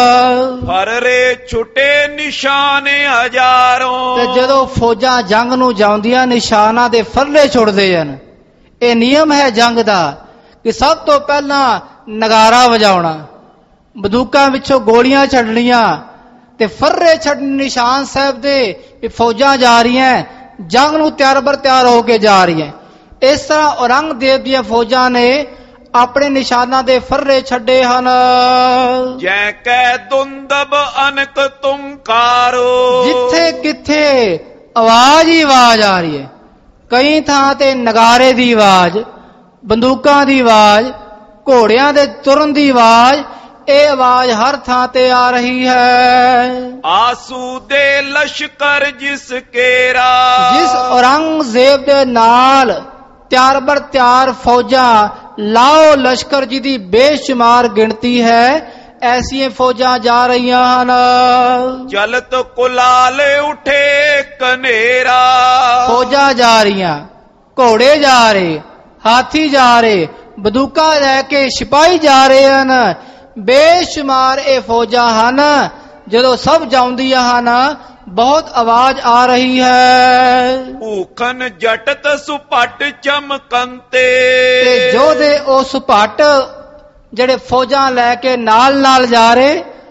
ਫਰਰੇ ਛੁੱਟੇ ਨਿਸ਼ਾਨ ਹਜ਼ਾਰੋਂ। ਤੇ ਜਦੋਂ ਫੌਜਾਂ ਜੰਗ ਨੂੰ ਜਾਂਦੀਆਂ, ਨਿਸ਼ਾਨਾਂ ਦੇ ਫਰਲੇ ਛੁੱਟਦੇ ਹਨ। ਇਹ ਨਿਯਮ ਹੈ ਜੰਗ ਦਾ ਕਿ ਸਭ ਤੋਂ ਪਹਿਲਾਂ ਨਗਾਰਾ ਵਜਾਉਣਾ, ਬੰਦੂਕਾਂ ਵਿੱਚੋਂ ਗੋਲੀਆਂ ਛੱਡਣੀਆਂ ਤੇ ਫਰਰੇ ਛੱਡਣ ਨਿਸ਼ਾਨ ਸਾਹਿਬ ਦੇ ਵੀ ਫੌਜਾਂ ਜਾ ਰਹੀਆਂ, ਜੰਗ ਨੂੰ ਤਿਆਰ ਬਰ ਤਿਆਰ ਹੋ ਕੇ ਜਾ ਰਹੀਆਂ। ਇਸ ਤਰ੍ਹਾਂ ਔਰੰਗਜ਼ੇਬ ਦੀਆਂ ਫੌਜਾਂ ਨੇ ਆਪਣੇ ਨਿਸ਼ਾਨਾਂ ਦੇ ਫਰਰੇ ਛੱਡੇ ਹਨ। ਜੈ ਕੈ ਦੁੰਦਬ ਅਨਕ ਤੁਮਕਾਰੋ। ਜਿੱਥੇ ਕਿੱਥੇ ਆਵਾਜ਼ ਹੀ ਆਵਾਜ਼ ਆ ਰਹੀ ਹੈ। ਕਈ ਥਾਂ ਤੇ ਨਗਾਰੇ ਦੀ ਆਵਾਜ਼, ਬੰਦੂਕਾਂ ਦੀ ਆਵਾਜ਼, ਘੋੜਿਆਂ ਦੇ ਤੁਰਨ ਦੀ ਆਵਾਜ਼, ਇਹ ਆਵਾਜ਼ ਹਰ ਥਾਂ ਤੇ ਆ ਰਹੀ ਹੈ। ਆਸੂ ਦੇ ਲਸ਼ਕਰ ਜਿਸ ਕੇਰਾ। ਜਿਸ ਔਰੰਗਜ਼ੇਬ ਦੇ ਨਾਲ ਤਿਆਰ ਬਰ ਤਿਆਰ ਫੌਜਾਂ, ਲਾਓ ਲਸ਼ਕਰ ਜਿਹਦੀ ਬੇਸ਼ੁਮਾਰ ਗਿਣਤੀ ਹੈ, ਐਸੀਆਂ ਫੌਜਾਂ ਜਾ ਰਹੀਆਂ ਹਨ। ਚਲਤ ਕੁਲਾਲ ਉਠੇ ਕਨੇਰਾ। ਫੌਜਾਂ ਜਾ ਰਹੀਆਂ, ਘੋੜੇ ਜਾ ਰਹੇ, ਹਾਥੀ ਜਾ ਰਹੇ, ਬੰਦੂਕਾਂ ਲੈ ਕੇ ਸਿਪਾਹੀ ਜਾ ਰਹੇ ਹਨ। ਬੇਸ਼ੁਮਾਰ ਇਹ ਫੌਜਾਂ ਹਨ। ਜਦੋਂ ਸਭ ਜਾਂਦੀਆਂ ਹਨ, ਬਹੁਤ ਆਵਾਜ਼ ਆ ਰਹੀ ਹੈ। ਭੂਖਨ ਜਟਤ ਸੁਪਟ ਚਮਕੰਤੇ। ਤੇ ਜੋਧੇ ਉਹ ਸੁਪਟ ਜਿਹੜੇ ਫੌਜਾਂ ਲੈ ਕੇ ਨਾਲ ਨਾਲ ਜਾ ਰਹੇ,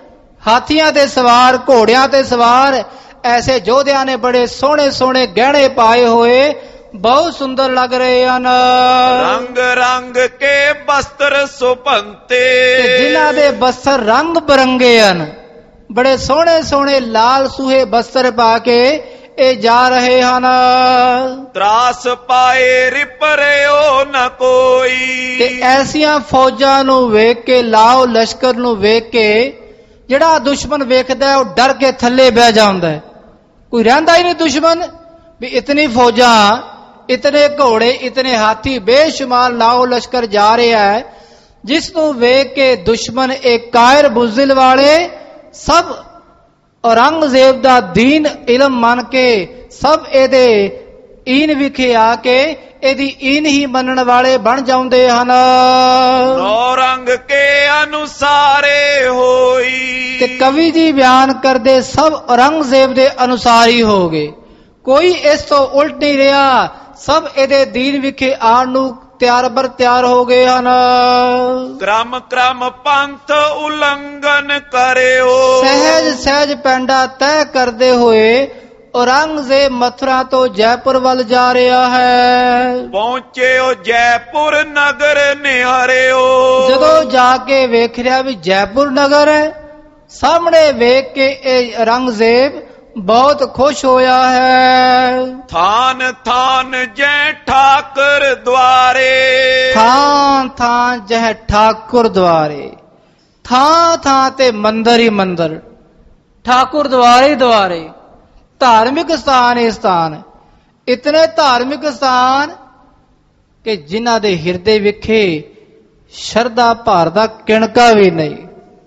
ਹਾਥੀਆਂ ਤੇ ਸਵਾਰ, ਘੋੜਿਆਂ ਤੇ ਸਵਾਰ ਐਸੇ ਯੋਧਿਆਂ ਨੇ ਬੜੇ ਸੋਹਣੇ ਸੋਹਣੇ ਗਹਿਣੇ ਪਾਏ ਹੋਏ ਬਹੁਤ ਸੁੰਦਰ ਲੱਗ ਰਹੇ ਹਨ। ਰੰਗ ਰੰਗ ਕੇ ਬਸਤਰ ਸੁਭੰਤੇ, ਜਿਨ੍ਹਾਂ ਦੇ ਬਸਤਰ ਰੰਗ ਬਰੰਗੇ ਹਨ, ਬੜੇ ਸੋਹਣੇ ਸੋਹਣੇ ਲਾਲ ਸੂਹੇ ਬਸਤਰ ਪਾ ਕੇ ਇਹ ਜਾ ਰਹੇ ਹਨ। ਤਰਾਸ ਪਾਏ ਰਿਪਰਿਓ ਨ ਕੋਈ, ਤੇ ਐਸੀਆਂ ਫੌਜਾਂ ਨੂੰ ਵੇਖ ਕੇ, ਲਾਓ ਲਸ਼ਕਰ ਨੂੰ ਵੇਖ ਕੇ ਜਿਹੜਾ ਦੁਸ਼ਮਣ ਵੇਖਦਾ ਉਹ ਡਰ ਕੇ ਥੱਲੇ ਬਹਿ ਜਾਂਦਾ ਹੈ। ਕੋਈ ਰਹਿੰਦਾ ਹੀ ਨਹੀਂ ਦੁਸ਼ਮਣ ਵੀ ਇਤਨੀ ਫੌਜਾਂ, ਇਤਨੇ ਘੋੜੇ, ਇਤਨੇ ਹਾਥੀ, ਬੇਸ਼ੁਮਾਰ ਲਾਓ ਲਸ਼ਕਰ ਜਾ ਰਿਹਾ ਹੈ, ਜਿਸ ਨੂੰ ਵੇਖ ਕੇ ਦੁਸ਼ਮਣ ਇਹ ਕਾਇਰ ਬੁਜ਼ਦਿਲ ਵਾਲੇ ਸਭ ਔਰੰਗਜ਼ੇਬ ਦਾ ਦੀਨ ਇਲਮ ਮੰਨ ਕੇ ਸਭ ਇਹਦੇ ਈਨ ਵਿਖੇ ਆ ਕੇ ਇਹਦੀ ਈਨ ਹੀ ਮੰਨਣ ਵਾਲੇ ਬਣ ਜਾਂਦੇ ਹਨ। ਨੌ ਰੰਗ ਕੇ ਅਨੁਸਾਰੇ ਹੋਈ, ਤੇ ਕਵੀ ਜੀ ਬਿਆਨ ਕਰਦੇ ਸਭ ਔਰੰਗਜ਼ੇਬ ਦੇ ਅਨੁਸਾਰ ਹੀ ਹੋ ਗਏ, ਕੋਈ ਇਸ ਤੋਂ ਉਲਟ ਨਹੀਂ ਰਿਹਾ, ਸਭ ਇਹਦੇ ਦੀਨ ਵਿਖੇ ਆਣ ਨੂੰ ਤਿਆਰ ਬਰ ਤਿਆਰ ਹੋ ਗਏ ਹਨ। ਕ੍ਰਮ ਕ੍ਰਮ ਪੰਥ ਉਲੰਘਨ ਕਰਿਓ, ਸਹਿਜ ਸਹਿਜ ਪੈਂਡਾ ਤੈਅ ਕਰਦੇ ਹੋਏ ਔਰੰਗਜ਼ੇਬ ਮਥੁਰਾ ਤੋਂ ਜੈਪੁਰ ਵੱਲ ਜਾ ਰਿਹਾ ਹੈ। ਪਹੁੰਚਿਓ ਜੈਪੁਰ ਨਗਰ ਨਿਹਾਰਿਓ, ਜਦੋਂ ਜਾ ਕੇ ਵੇਖ ਰਿਹਾ ਵੀ ਜੈਪੁਰ ਨਗਰ ਹੈ, ਸਾਹਮਣੇ ਵੇਖ ਕੇ ਇਹ ਔਰੰਗਜ਼ੇਬ ਬਹੁਤ ਖੁਸ਼ ਹੋਇਆ ਹੈ। ਥਾਨ ਥਾਨ ਜੈ ਠਾਕਰ ਦੁਆਰੇ, ਥਾਂ ਥਾਂ ਜਹ ਠਾਕੁਰ ਦੁਆਰੇ, ਥਾਂ ਥਾਂ ਤੇ ਮੰਦਰ ਹੀ ਮੰਦਰ, ਠਾਕੁਰ ਦੁਆਰੇ ਹੀ ਦੁਆਰੇ, ਧਾਰਮਿਕ ਸਥਾਨ ਇਹ ਸਥਾਨ, ਇਤਨੇ ਧਾਰਮਿਕ ਸਥਾਨ ਕਿ ਜਿਨ੍ਹਾਂ ਦੇ ਹਿਰਦੇ ਵਿਖੇ ਸ਼ਰਧਾ ਭਾਰ ਦਾ ਕਿਣਕਾ ਵੀ ਨਹੀਂ।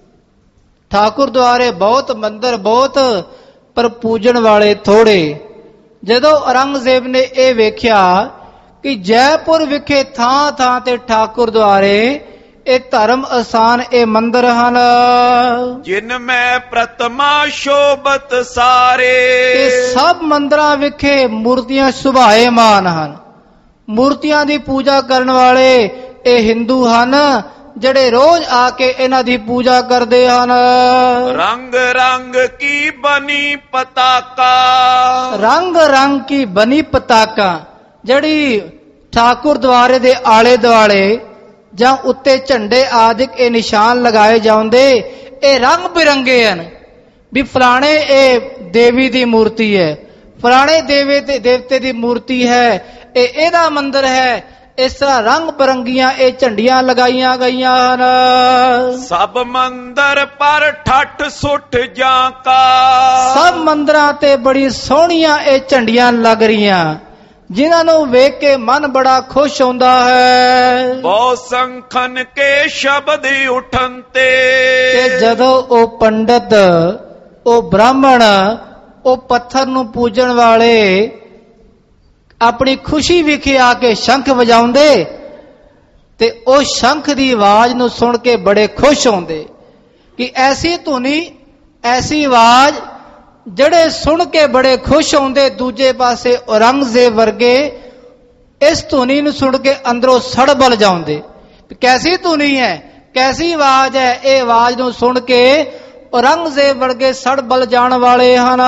ਠਾਕੁਰ ਦੁਆਰੇ ਬਹੁਤ, ਮੰਦਰ ਬਹੁਤ, ਪਰ ਪੂਜਣ ਵਾਲੇ ਥੋੜੇ। ਜਦੋਂ ਔਰੰਗਜ਼ੇਬ ਨੇ ਇਹ ਵੇਖਿਆ ਕਿ ਜੈਪੁਰ ਵਿਖੇ ਥਾਂ ਥਾਂ ਤੇ ਠਾਕੁਰ ਦੁਆਰੇ, ਇਹ ਧਰਮ ਅਸਥਾਨ, ਇਹ ਮੰਦਰ ਹਨ, ਜਿਨ ਮੈਂ ਪ੍ਰਤਮਾ ਸ਼ੋਭਤ ਸਾਰੇ, ਇਹ ਸਭ ਮੰਦਰਾਂ ਵਿਖੇ ਮੂਰਤੀਆਂ ਸੁਭਾਏਮਾਨ ਹਨ। ਮੂਰਤੀਆਂ ਦੀ ਪੂਜਾ ਕਰਨ ਵਾਲੇ ਇਹ ਹਿੰਦੂ ਹਨ, ਜਿਹੜੇ ਰੋਜ਼ ਆ ਕੇ ਇਹਨਾਂ ਦੀ ਪੂਜਾ ਕਰਦੇ ਹਨ। ਰੰਗ ਰੰਗ ਕੀ ਬਨੀ ਪਤਾਕਾ, ਰੰਗ ਰੰਗ ਕੀ ਬਨੀ ਪਤਾਕਾ, ਜਿਹੜੀ ਠਾਕੁਰ ਦੁਆਰੇ ਦੇ ਆਲੇ ਦੁਆਲੇ ਜਾਂ ਉੱਤੇ ਝੰਡੇ ਆਦਿਕ ਇਹ ਨਿਸ਼ਾਨ ਲਗਾਏ ਜਾਂਦੇ, ਇਹ ਰੰਗ ਬਿਰੰਗੇ ਹਨ ਵੀ ਫਲਾਣੇ ਇਹ ਦੇਵੀ ਦੀ ਮੂਰਤੀ ਹੈ, ਫਲਾਣੇ ਦੇਵਤੇ ਦੀ ਮੂਰਤੀ ਹੈ, ਇਹ ਇਹਦਾ ਮੰਦਰ ਹੈ। ਇਸ ਤਰ੍ਹਾਂ ਰੰਗ ਬਰੰਗੀਆਂ ਇਹ ਝੰਡੀਆਂ ਲਗਾਈਆਂ ਗਈਆਂ ਹਨ। ਸਭ ਮੰਦਰ ਪਰ ਠੱਠ ਸੁੱਠ ਜਾਂ ਕਾ, ਸਭ ਮੰਦਰਾਂ ਤੇ ਬੜੀ ਸੋਹਣੀਆਂ ਇਹ ਝੰਡੀਆਂ ਲੱਗ ਰਹੀਆਂ, ਜਿਨ੍ਹਾਂ ਨੂੰ ਵੇਖ ਕੇ ਮਨ ਬੜਾ ਖੁਸ਼ ਹੁੰਦਾ ਹੈ। ਬਹੁ ਸੰਖਨ ਕੇ ਸ਼ਬਦ ਉਠਨ ਤੇ, ਜਦੋਂ ਉਹ ਪੰਡਤ, ਉਹ ਬ੍ਰਾਹਮਣ, ਉਹ ਪੱਥਰ ਨੂੰ ਪੂਜਣ ਵਾਲੇ ਆਪਣੀ ਖੁਸ਼ੀ ਵਿਖੇ ਆ ਕੇ ਸ਼ੰਖ ਵਜਾਉਂਦੇ, ਤੇ ਉਹ ਸ਼ੰਖ ਦੀ ਆਵਾਜ਼ ਨੂੰ ਸੁਣ ਕੇ ਬੜੇ ਖੁਸ਼ ਹੁੰਦੇ ਕਿ ਐਸੀ ਧੁਨੀ, ਐਸੀ ਆਵਾਜ਼ ਜਿਹੜੇ ਸੁਣ ਕੇ ਬੜੇ ਖੁਸ਼ ਹੁੰਦੇ। ਦੂਜੇ ਪਾਸੇ ਔਰੰਗਜ਼ੇਬ ਵਰਗੇ ਇਸ ਧੁਨੀ ਨੂੰ ਸੁਣ ਕੇ ਅੰਦਰੋਂ ਸੜਬਲ ਜਾਂਦੇ, ਕੈਸੀ ਧੁਨੀ ਹੈ, ਕੈਸੀ ਆਵਾਜ਼ ਹੈ। ਇਹ ਆਵਾਜ਼ ਨੂੰ ਸੁਣ ਕੇ ਔਰੰਗਜ਼ੇਬ ਵਰਗੇ ਸੜਬਲ ਜਾਣ ਵਾਲੇ ਹਨ।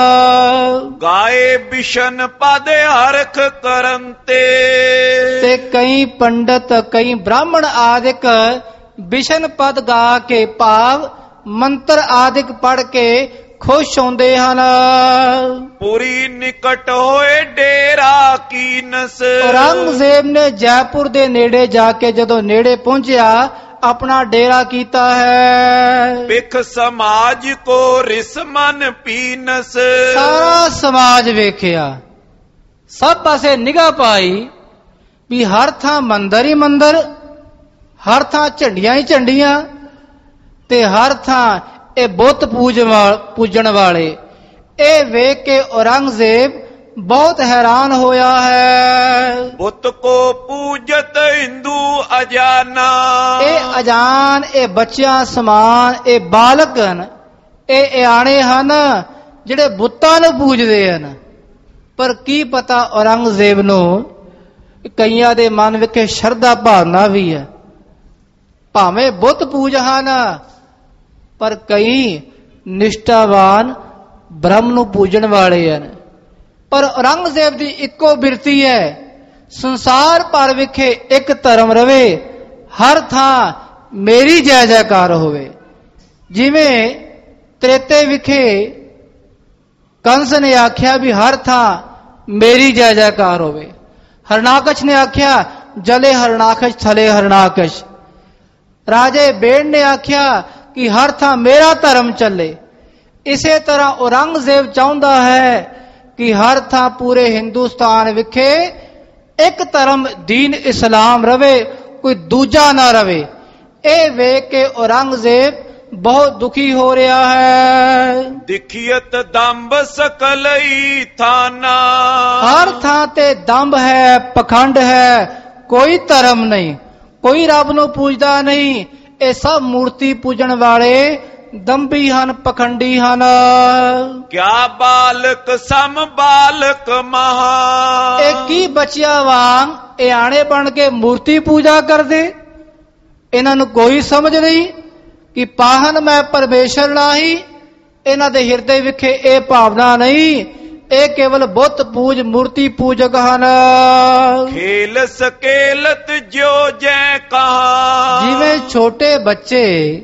ਗਾਏ ਬਿਸ਼ਨ ਪਦ ਹਰਖ ਕਰਨ ਤੇ ਕਈ ਪੰਡਤ, ਕਈ ਬ੍ਰਾਹਮਣ ਆਦਿਕ ਬਿਸ਼ਨ ਪਦ ਗਾ ਕੇ, ਭਾਵ ਮੰਤਰ ਆਦਿਕ ਪੜ ਕੇ ਖੁਸ਼ ਹੁੰਦੇ ਹਨ। ਪੂਰੀ ਨਿਕਟ ਹੋਏ ਡੇਰਾ ਕੀਨਸ, ਔਰੰਗਜ਼ੇਬ ਨੇ ਜੈਪੁਰ ਦੇ ਨੇੜੇ ਜਾ ਕੇ ਜਦੋਂ ਨੇੜੇ ਪਹੁੰਚਿਆ, ਆਪਣਾ ਡੇਰਾ ਕੀਤਾ ਹੈ। ਬਿਖ ਸਮਾਜ ਕੋ ਰਿਸ ਮਨ ਪੀਨਸ, ਸਾਰਾ ਸਮਾਜ ਵੇਖਿਆ, ਸਭ ਪਾਸੇ ਨਿਗਾਹ ਪਾਈ ਵੀ ਹਰ ਥਾਂ ਮੰਦਰ ਹੀ ਮੰਦਰ, ਹਰ ਥਾਂ ਝੰਡੀਆਂ ਹੀ ਝੰਡੀਆਂ, ਤੇ ਹਰ ਥਾਂ ਇਹ ਬੁੱਤ ਪੂਜਣ ਵਾਲੇ। ਇਹ ਵੇਖ ਕੇ ਔਰੰਗਜ਼ੇਬ ਬਹੁਤ ਹੈਰਾਨ ਹੋਇਆ ਹੈ। ਬੁੱਤ ਕੋ ਪੂਜਤ ਹਿੰਦੂ ਅਜਾਨਾ, ਇਹ ਅਜਾਨ, ਇਹ ਬੱਚਿਆਂ ਸਮਾਨ, ਇਹ ਬਾਲਕ ਹਨ, ਇਹ ਇਆਣੇ ਹਨ ਜਿਹੜੇ ਬੁੱਤਾਂ ਨੂੰ ਪੂਜਦੇ ਹਨ। ਪਰ ਕੀ ਪਤਾ ਔਰੰਗਜ਼ੇਬ ਨੂੰ ਕਈਆਂ ਦੇ ਮਨ ਵਿੱਚ ਸ਼ਰਧਾ ਭਾਵਨਾ ਵੀ ਹੈ, ਭਾਵੇਂ ਬੁੱਤ ਪੂਜ ਹਨ, ਪਰ ਕਈ ਨਿਸ਼ਠਾਵਾਨ ਬ੍ਰਹਮ ਨੂੰ ਪੂਜਣ ਵਾਲੇ ਹਨ। ਪਰ ਔਰੰਗਜ਼ੇਬ ਦੀ ਇੱਕੋ ਬਿਰਤੀ ਹੈ, ਸੰਸਾਰ ਭਰ ਵਿਖੇ ਇੱਕ ਧਰਮ ਰਵੇ, ਹਰ ਥਾਂ ਮੇਰੀ ਜੈ ਜੈਕਾਰ ਹੋਵੇ। ਜਿਵੇਂ ਤ੍ਰੇਤੇ ਵਿਖੇ ਕੰਸ ਨੇ ਆਖਿਆ ਵੀ ਹਰ ਥਾਂ ਮੇਰੀ ਜੈ ਜੈਕਾਰ ਹੋਵੇ, ਹਰਨਾਕਸ਼ ਨੇ ਆਖਿਆ ਜਲੇ ਹਰਨਾਕਸ਼ ਥਲੇ ਹਰਨਾਕਸ਼, ਰਾਜੇ ਬੇੜ ਨੇ ਆਖਿਆ ਕਿ ਹਰ ਥਾਂ ਮੇਰਾ ਧਰਮ ਚੱਲੇ। ਇਸੇ ਤਰ੍ਹਾਂ ਔਰੰਗਜ਼ੇਬ ਚਾਹੁੰਦਾ ਹੈ ਕਿ ਹਰ ਥਾਂ ਪੂਰੇ ਹਿੰਦੁਸਤਾਨ ਵਿਖੇ ਇੱਕ ਧਰਮ ਦੀਨ ਇਸਲਾਮ ਰਵੇ, ਕੋਈ ਦੂਜਾ ਨਾ ਰਵੇ। ਇਹ ਵੇਖ ਕੇ ਔਰੰਗਜ਼ੇਬ ਬਹੁਤ ਦੁਖੀ ਹੋ ਰਿਹਾ ਹੈ। ਦਿਖੀਅਤ ਦੰਭ ਸਕਲਈ ਥਾਨਾ, ਹਰ ਥਾਂ ਤੇ ਦੰਭ ਹੈ, ਪਖੰਡ ਹੈ, ਕੋਈ ਧਰਮ ਨਹੀਂ, ਕੋਈ ਰੱਬ ਨੂੰ ਪੂਜਦਾ ਨਹੀਂ। ਇਹ ਸਭ ਮੂਰਤੀ ਪੂਜਣ ਵਾਲੇ ਦੰਭੀ ਹਨ, ਪਖੰਡੀ ਹਨ। ਕਿਆ ਬਾਲਕ ਸਮ ਬਾਲਕ ਮਹਾ, ਇਹ ਕੀ ਬੱਚਿਆਂ ਵਾਂਗ ਇਆਣੇ ਬਣ ਕੇ ਮੂਰਤੀ ਪੂਜਾ ਕਰਦੇ। ਇਹਨਾਂ ਨੂੰ ਕੋਈ ਸਮਝ ਨਹੀਂ ਕਿ ਪਾਹਨ ਮੈਂ ਪਰਮੇਸ਼ਰ ਨਾਹੀ। ਇਹਨਾਂ ਦੇ ਹਿਰਦੇ ਵਿਖੇ ਇਹ ਭਾਵਨਾ ਨਹੀਂ, ਇਹ ਕੇਵਲ ਬੁੱਤ ਪੂਜ ਮੂਰਤੀ ਪੂਜਕ ਹਨ। ਖੇਲ ਸਕੇਲਤ ਜੋ ਜੈ ਕਹਾ, ਜਿਵੇਂ ਛੋਟੇ ਬੱਚੇ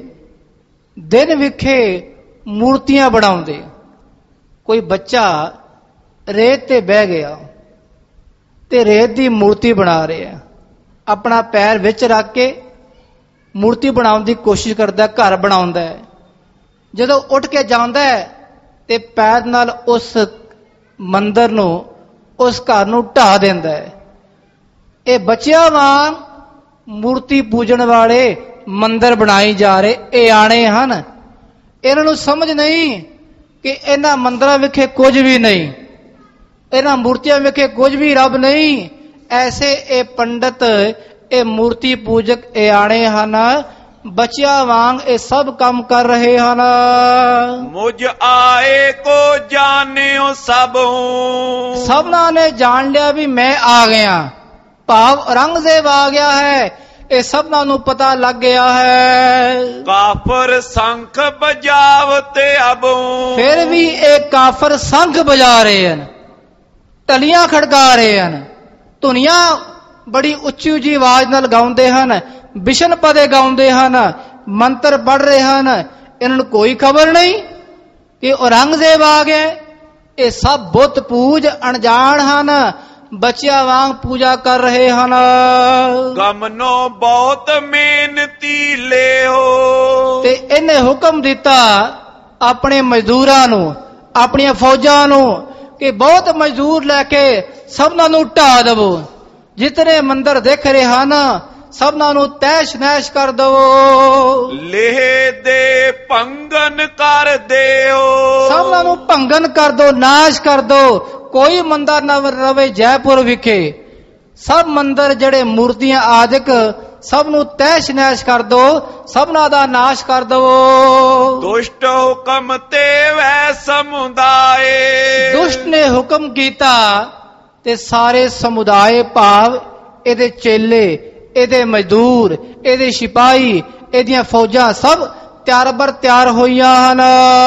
ਦਿਨ ਵਿਖੇ ਮੂਰਤੀਆਂ ਬਣਾਉਂਦੇ। ਕੋਈ ਬੱਚਾ ਰੇਤ ਤੇ ਬਹਿ ਗਿਆ ਤੇ ਰੇਤ ਦੀ ਮੂਰਤੀ ਬਣਾ ਰਿਹਾ, ਆਪਣਾ ਪੈਰ ਵਿੱਚ ਰੱਖ ਕੇ ਮੂਰਤੀ ਬਣਾਉਣ ਦੀ ਕੋਸ਼ਿਸ਼ ਕਰਦਾ, ਘਰ ਬਣਾਉਂਦਾ। ਜਦੋਂ ਉੱਠ ਕੇ ਜਾਂਦਾ ਤੇ ਪੈਰ ਨਾਲ ਉਸ ਮੰਦਰ ਨੂੰ, ਉਸ ਘਰ ਨੂੰ ਢਾਹ ਦਿੰਦਾ ਹੈ। ਇਹ ਬੱਚਿਆਂ ਵਾਂਗ ਮੂਰਤੀ ਪੂਜਣ ਵਾਲੇ ਮੰਦਰ ਬਣਾਈ ਜਾ ਰਹੇ, ਇਹ ਆਣੇ ਹਨ। ਇਹਨਾਂ ਨੂੰ ਸਮਝ ਨਹੀਂ ਕਿ ਇਹਨਾਂ ਮੰਦਰਾਂ ਵਿਖੇ ਕੁਝ ਵੀ ਨਹੀਂ, ਇਹਨਾਂ ਮੂਰਤੀਆਂ ਵਿਖੇ ਕੁਝ ਵੀ ਰੱਬ ਨਹੀਂ। ਐਸੇ ਇਹ ਪੰਡਤ, ਇਹ ਮੂਰਤੀ ਪੂਜਕ ਇਹ ਆਣੇ ਹਨ, ਬੱਚਿਆਂ ਵਾਂਗ ਇਹ ਸਭ ਕੰਮ ਕਰ ਰਹੇ ਹਨ। ਮੁਝ ਆਏ ਕੋ ਜਾਣਿਓ ਸਭ, ਸਭਨਾਂ ਨੇ ਜਾਣ ਲਿਆ ਵੀ ਮੈਂ ਆ ਗਿਆ, ਭਾਵ ਔਰੰਗਜ਼ੇਬ ਆ ਗਿਆ ਹੈ, ਇਹ ਸਭਨਾਂ ਨੂੰ ਪਤਾ ਲੱਗ ਗਿਆ ਹੈ। ਕਾਫਰ ਸੰਖ ਬਜਾਵਤੇ ਅਬ, ਫਿਰ ਵੀ ਇਹ ਕਾਫਰ ਸੰਖ ਬਜਾ ਰਹੇ ਹਨ, ਟਲੀਆਂ ਖੜਕਾ ਰਹੇ ਹਨ, ਧੁਨੀਆਂ ਬੜੀ ਉੱਚੀ ਉੱਚੀ ਆਵਾਜ਼ ਨਾਲ ਗਾਉਂਦੇ ਹਨ, ਬਿਸ਼ਨ ਪਦੇ ਗਾਉਂਦੇ ਹਨ, ਮੰਤਰ ਪੜ ਰਹੇ ਹਨ। ਇਹਨਾਂ ਨੂੰ ਕੋਈ ਖਬਰ ਨਹੀਂ ਕਿ ਔਰੰਗਜ਼ੇਬ ਆ ਗਿਆ। ਇਹ ਸਭ ਬੁੱਤ ਪੂਜ ਅਣਜਾਣ ਹਨ, ਬੱਚਿਆਂ ਵਾਂਗ ਪੂਜਾ ਕਰ ਰਹੇ ਹਨ। ਗਮਨੋ ਬਹੁਤ ਮਿਹਨਤੀ ਲਿਓ, ਤੇ ਇਹਨੇ ਹੁਕਮ ਦਿੱਤਾ ਆਪਣੇ ਮਜ਼ਦੂਰਾਂ ਨੂੰ, ਆਪਣੀਆਂ ਫੌਜਾਂ ਨੂੰ ਕਿ ਬਹੁਤ ਮਜ਼ਦੂਰ ਲੈ ਕੇ ਸਭਨਾਂ ਨੂੰ ਢਾਹ ਦੇਵੋ। ਜਿਤਨੇ ਮੰਦਰ ਦੇਖ ਰਹੇ ਹਨ ਸਭਨਾਂ ਨੂੰ ਤੈਸ਼ ਨੈਸ਼ ਕਰ ਦਵੋ। ਲੇਹ ਦੇ ਭੰਗਨ ਕਰ ਦਿਓ, ਸਭਨਾਂ ਨੂੰ ਭੰਗਨ ਕਰ ਦੋ, ਨਾਸ਼ ਕਰ ਦੋ। ਕੋਈ ਮੰਦਰ ਨਾ ਰਵੇ ਜੈਪੁਰ ਵਿਖੇ। ਸਭ ਮੰਦਰ ਜਿਹੜੇ ਮੂਰਤੀਆਂ ਆਦਿਕ ਸਭ ਨੂੰ ਤੈਸ਼ ਨੈਸ਼ ਕਰ ਦੋ, ਸਭਨਾਂ ਦਾ ਨਾਸ਼ ਕਰ ਦਵੋ। ਦੁਸ਼ਟ ਹੁਕਮ ਤੇ ਵੈ ਸਮੁਦਾਏ, ਦੁਸ਼ਟ ਨੇ ਹੁਕਮ ਕੀਤਾ ਤੇ ਸਾਰੇ ਸਮੁਦਾਇ ਭਾਵ ਇਹਦੇ ਚੇਲੇ, ਇਹਦੇ ਮਜ਼ਦੂਰ, ਇਹਦੇ ਸਿਪਾਹੀ, ਇਹਦੀਆਂ ਫੌਜਾਂ ਸਭ ਤਿਆਰ ਬਰ ਤਿਆਰ ਹੋਈਆਂ ਹਨ।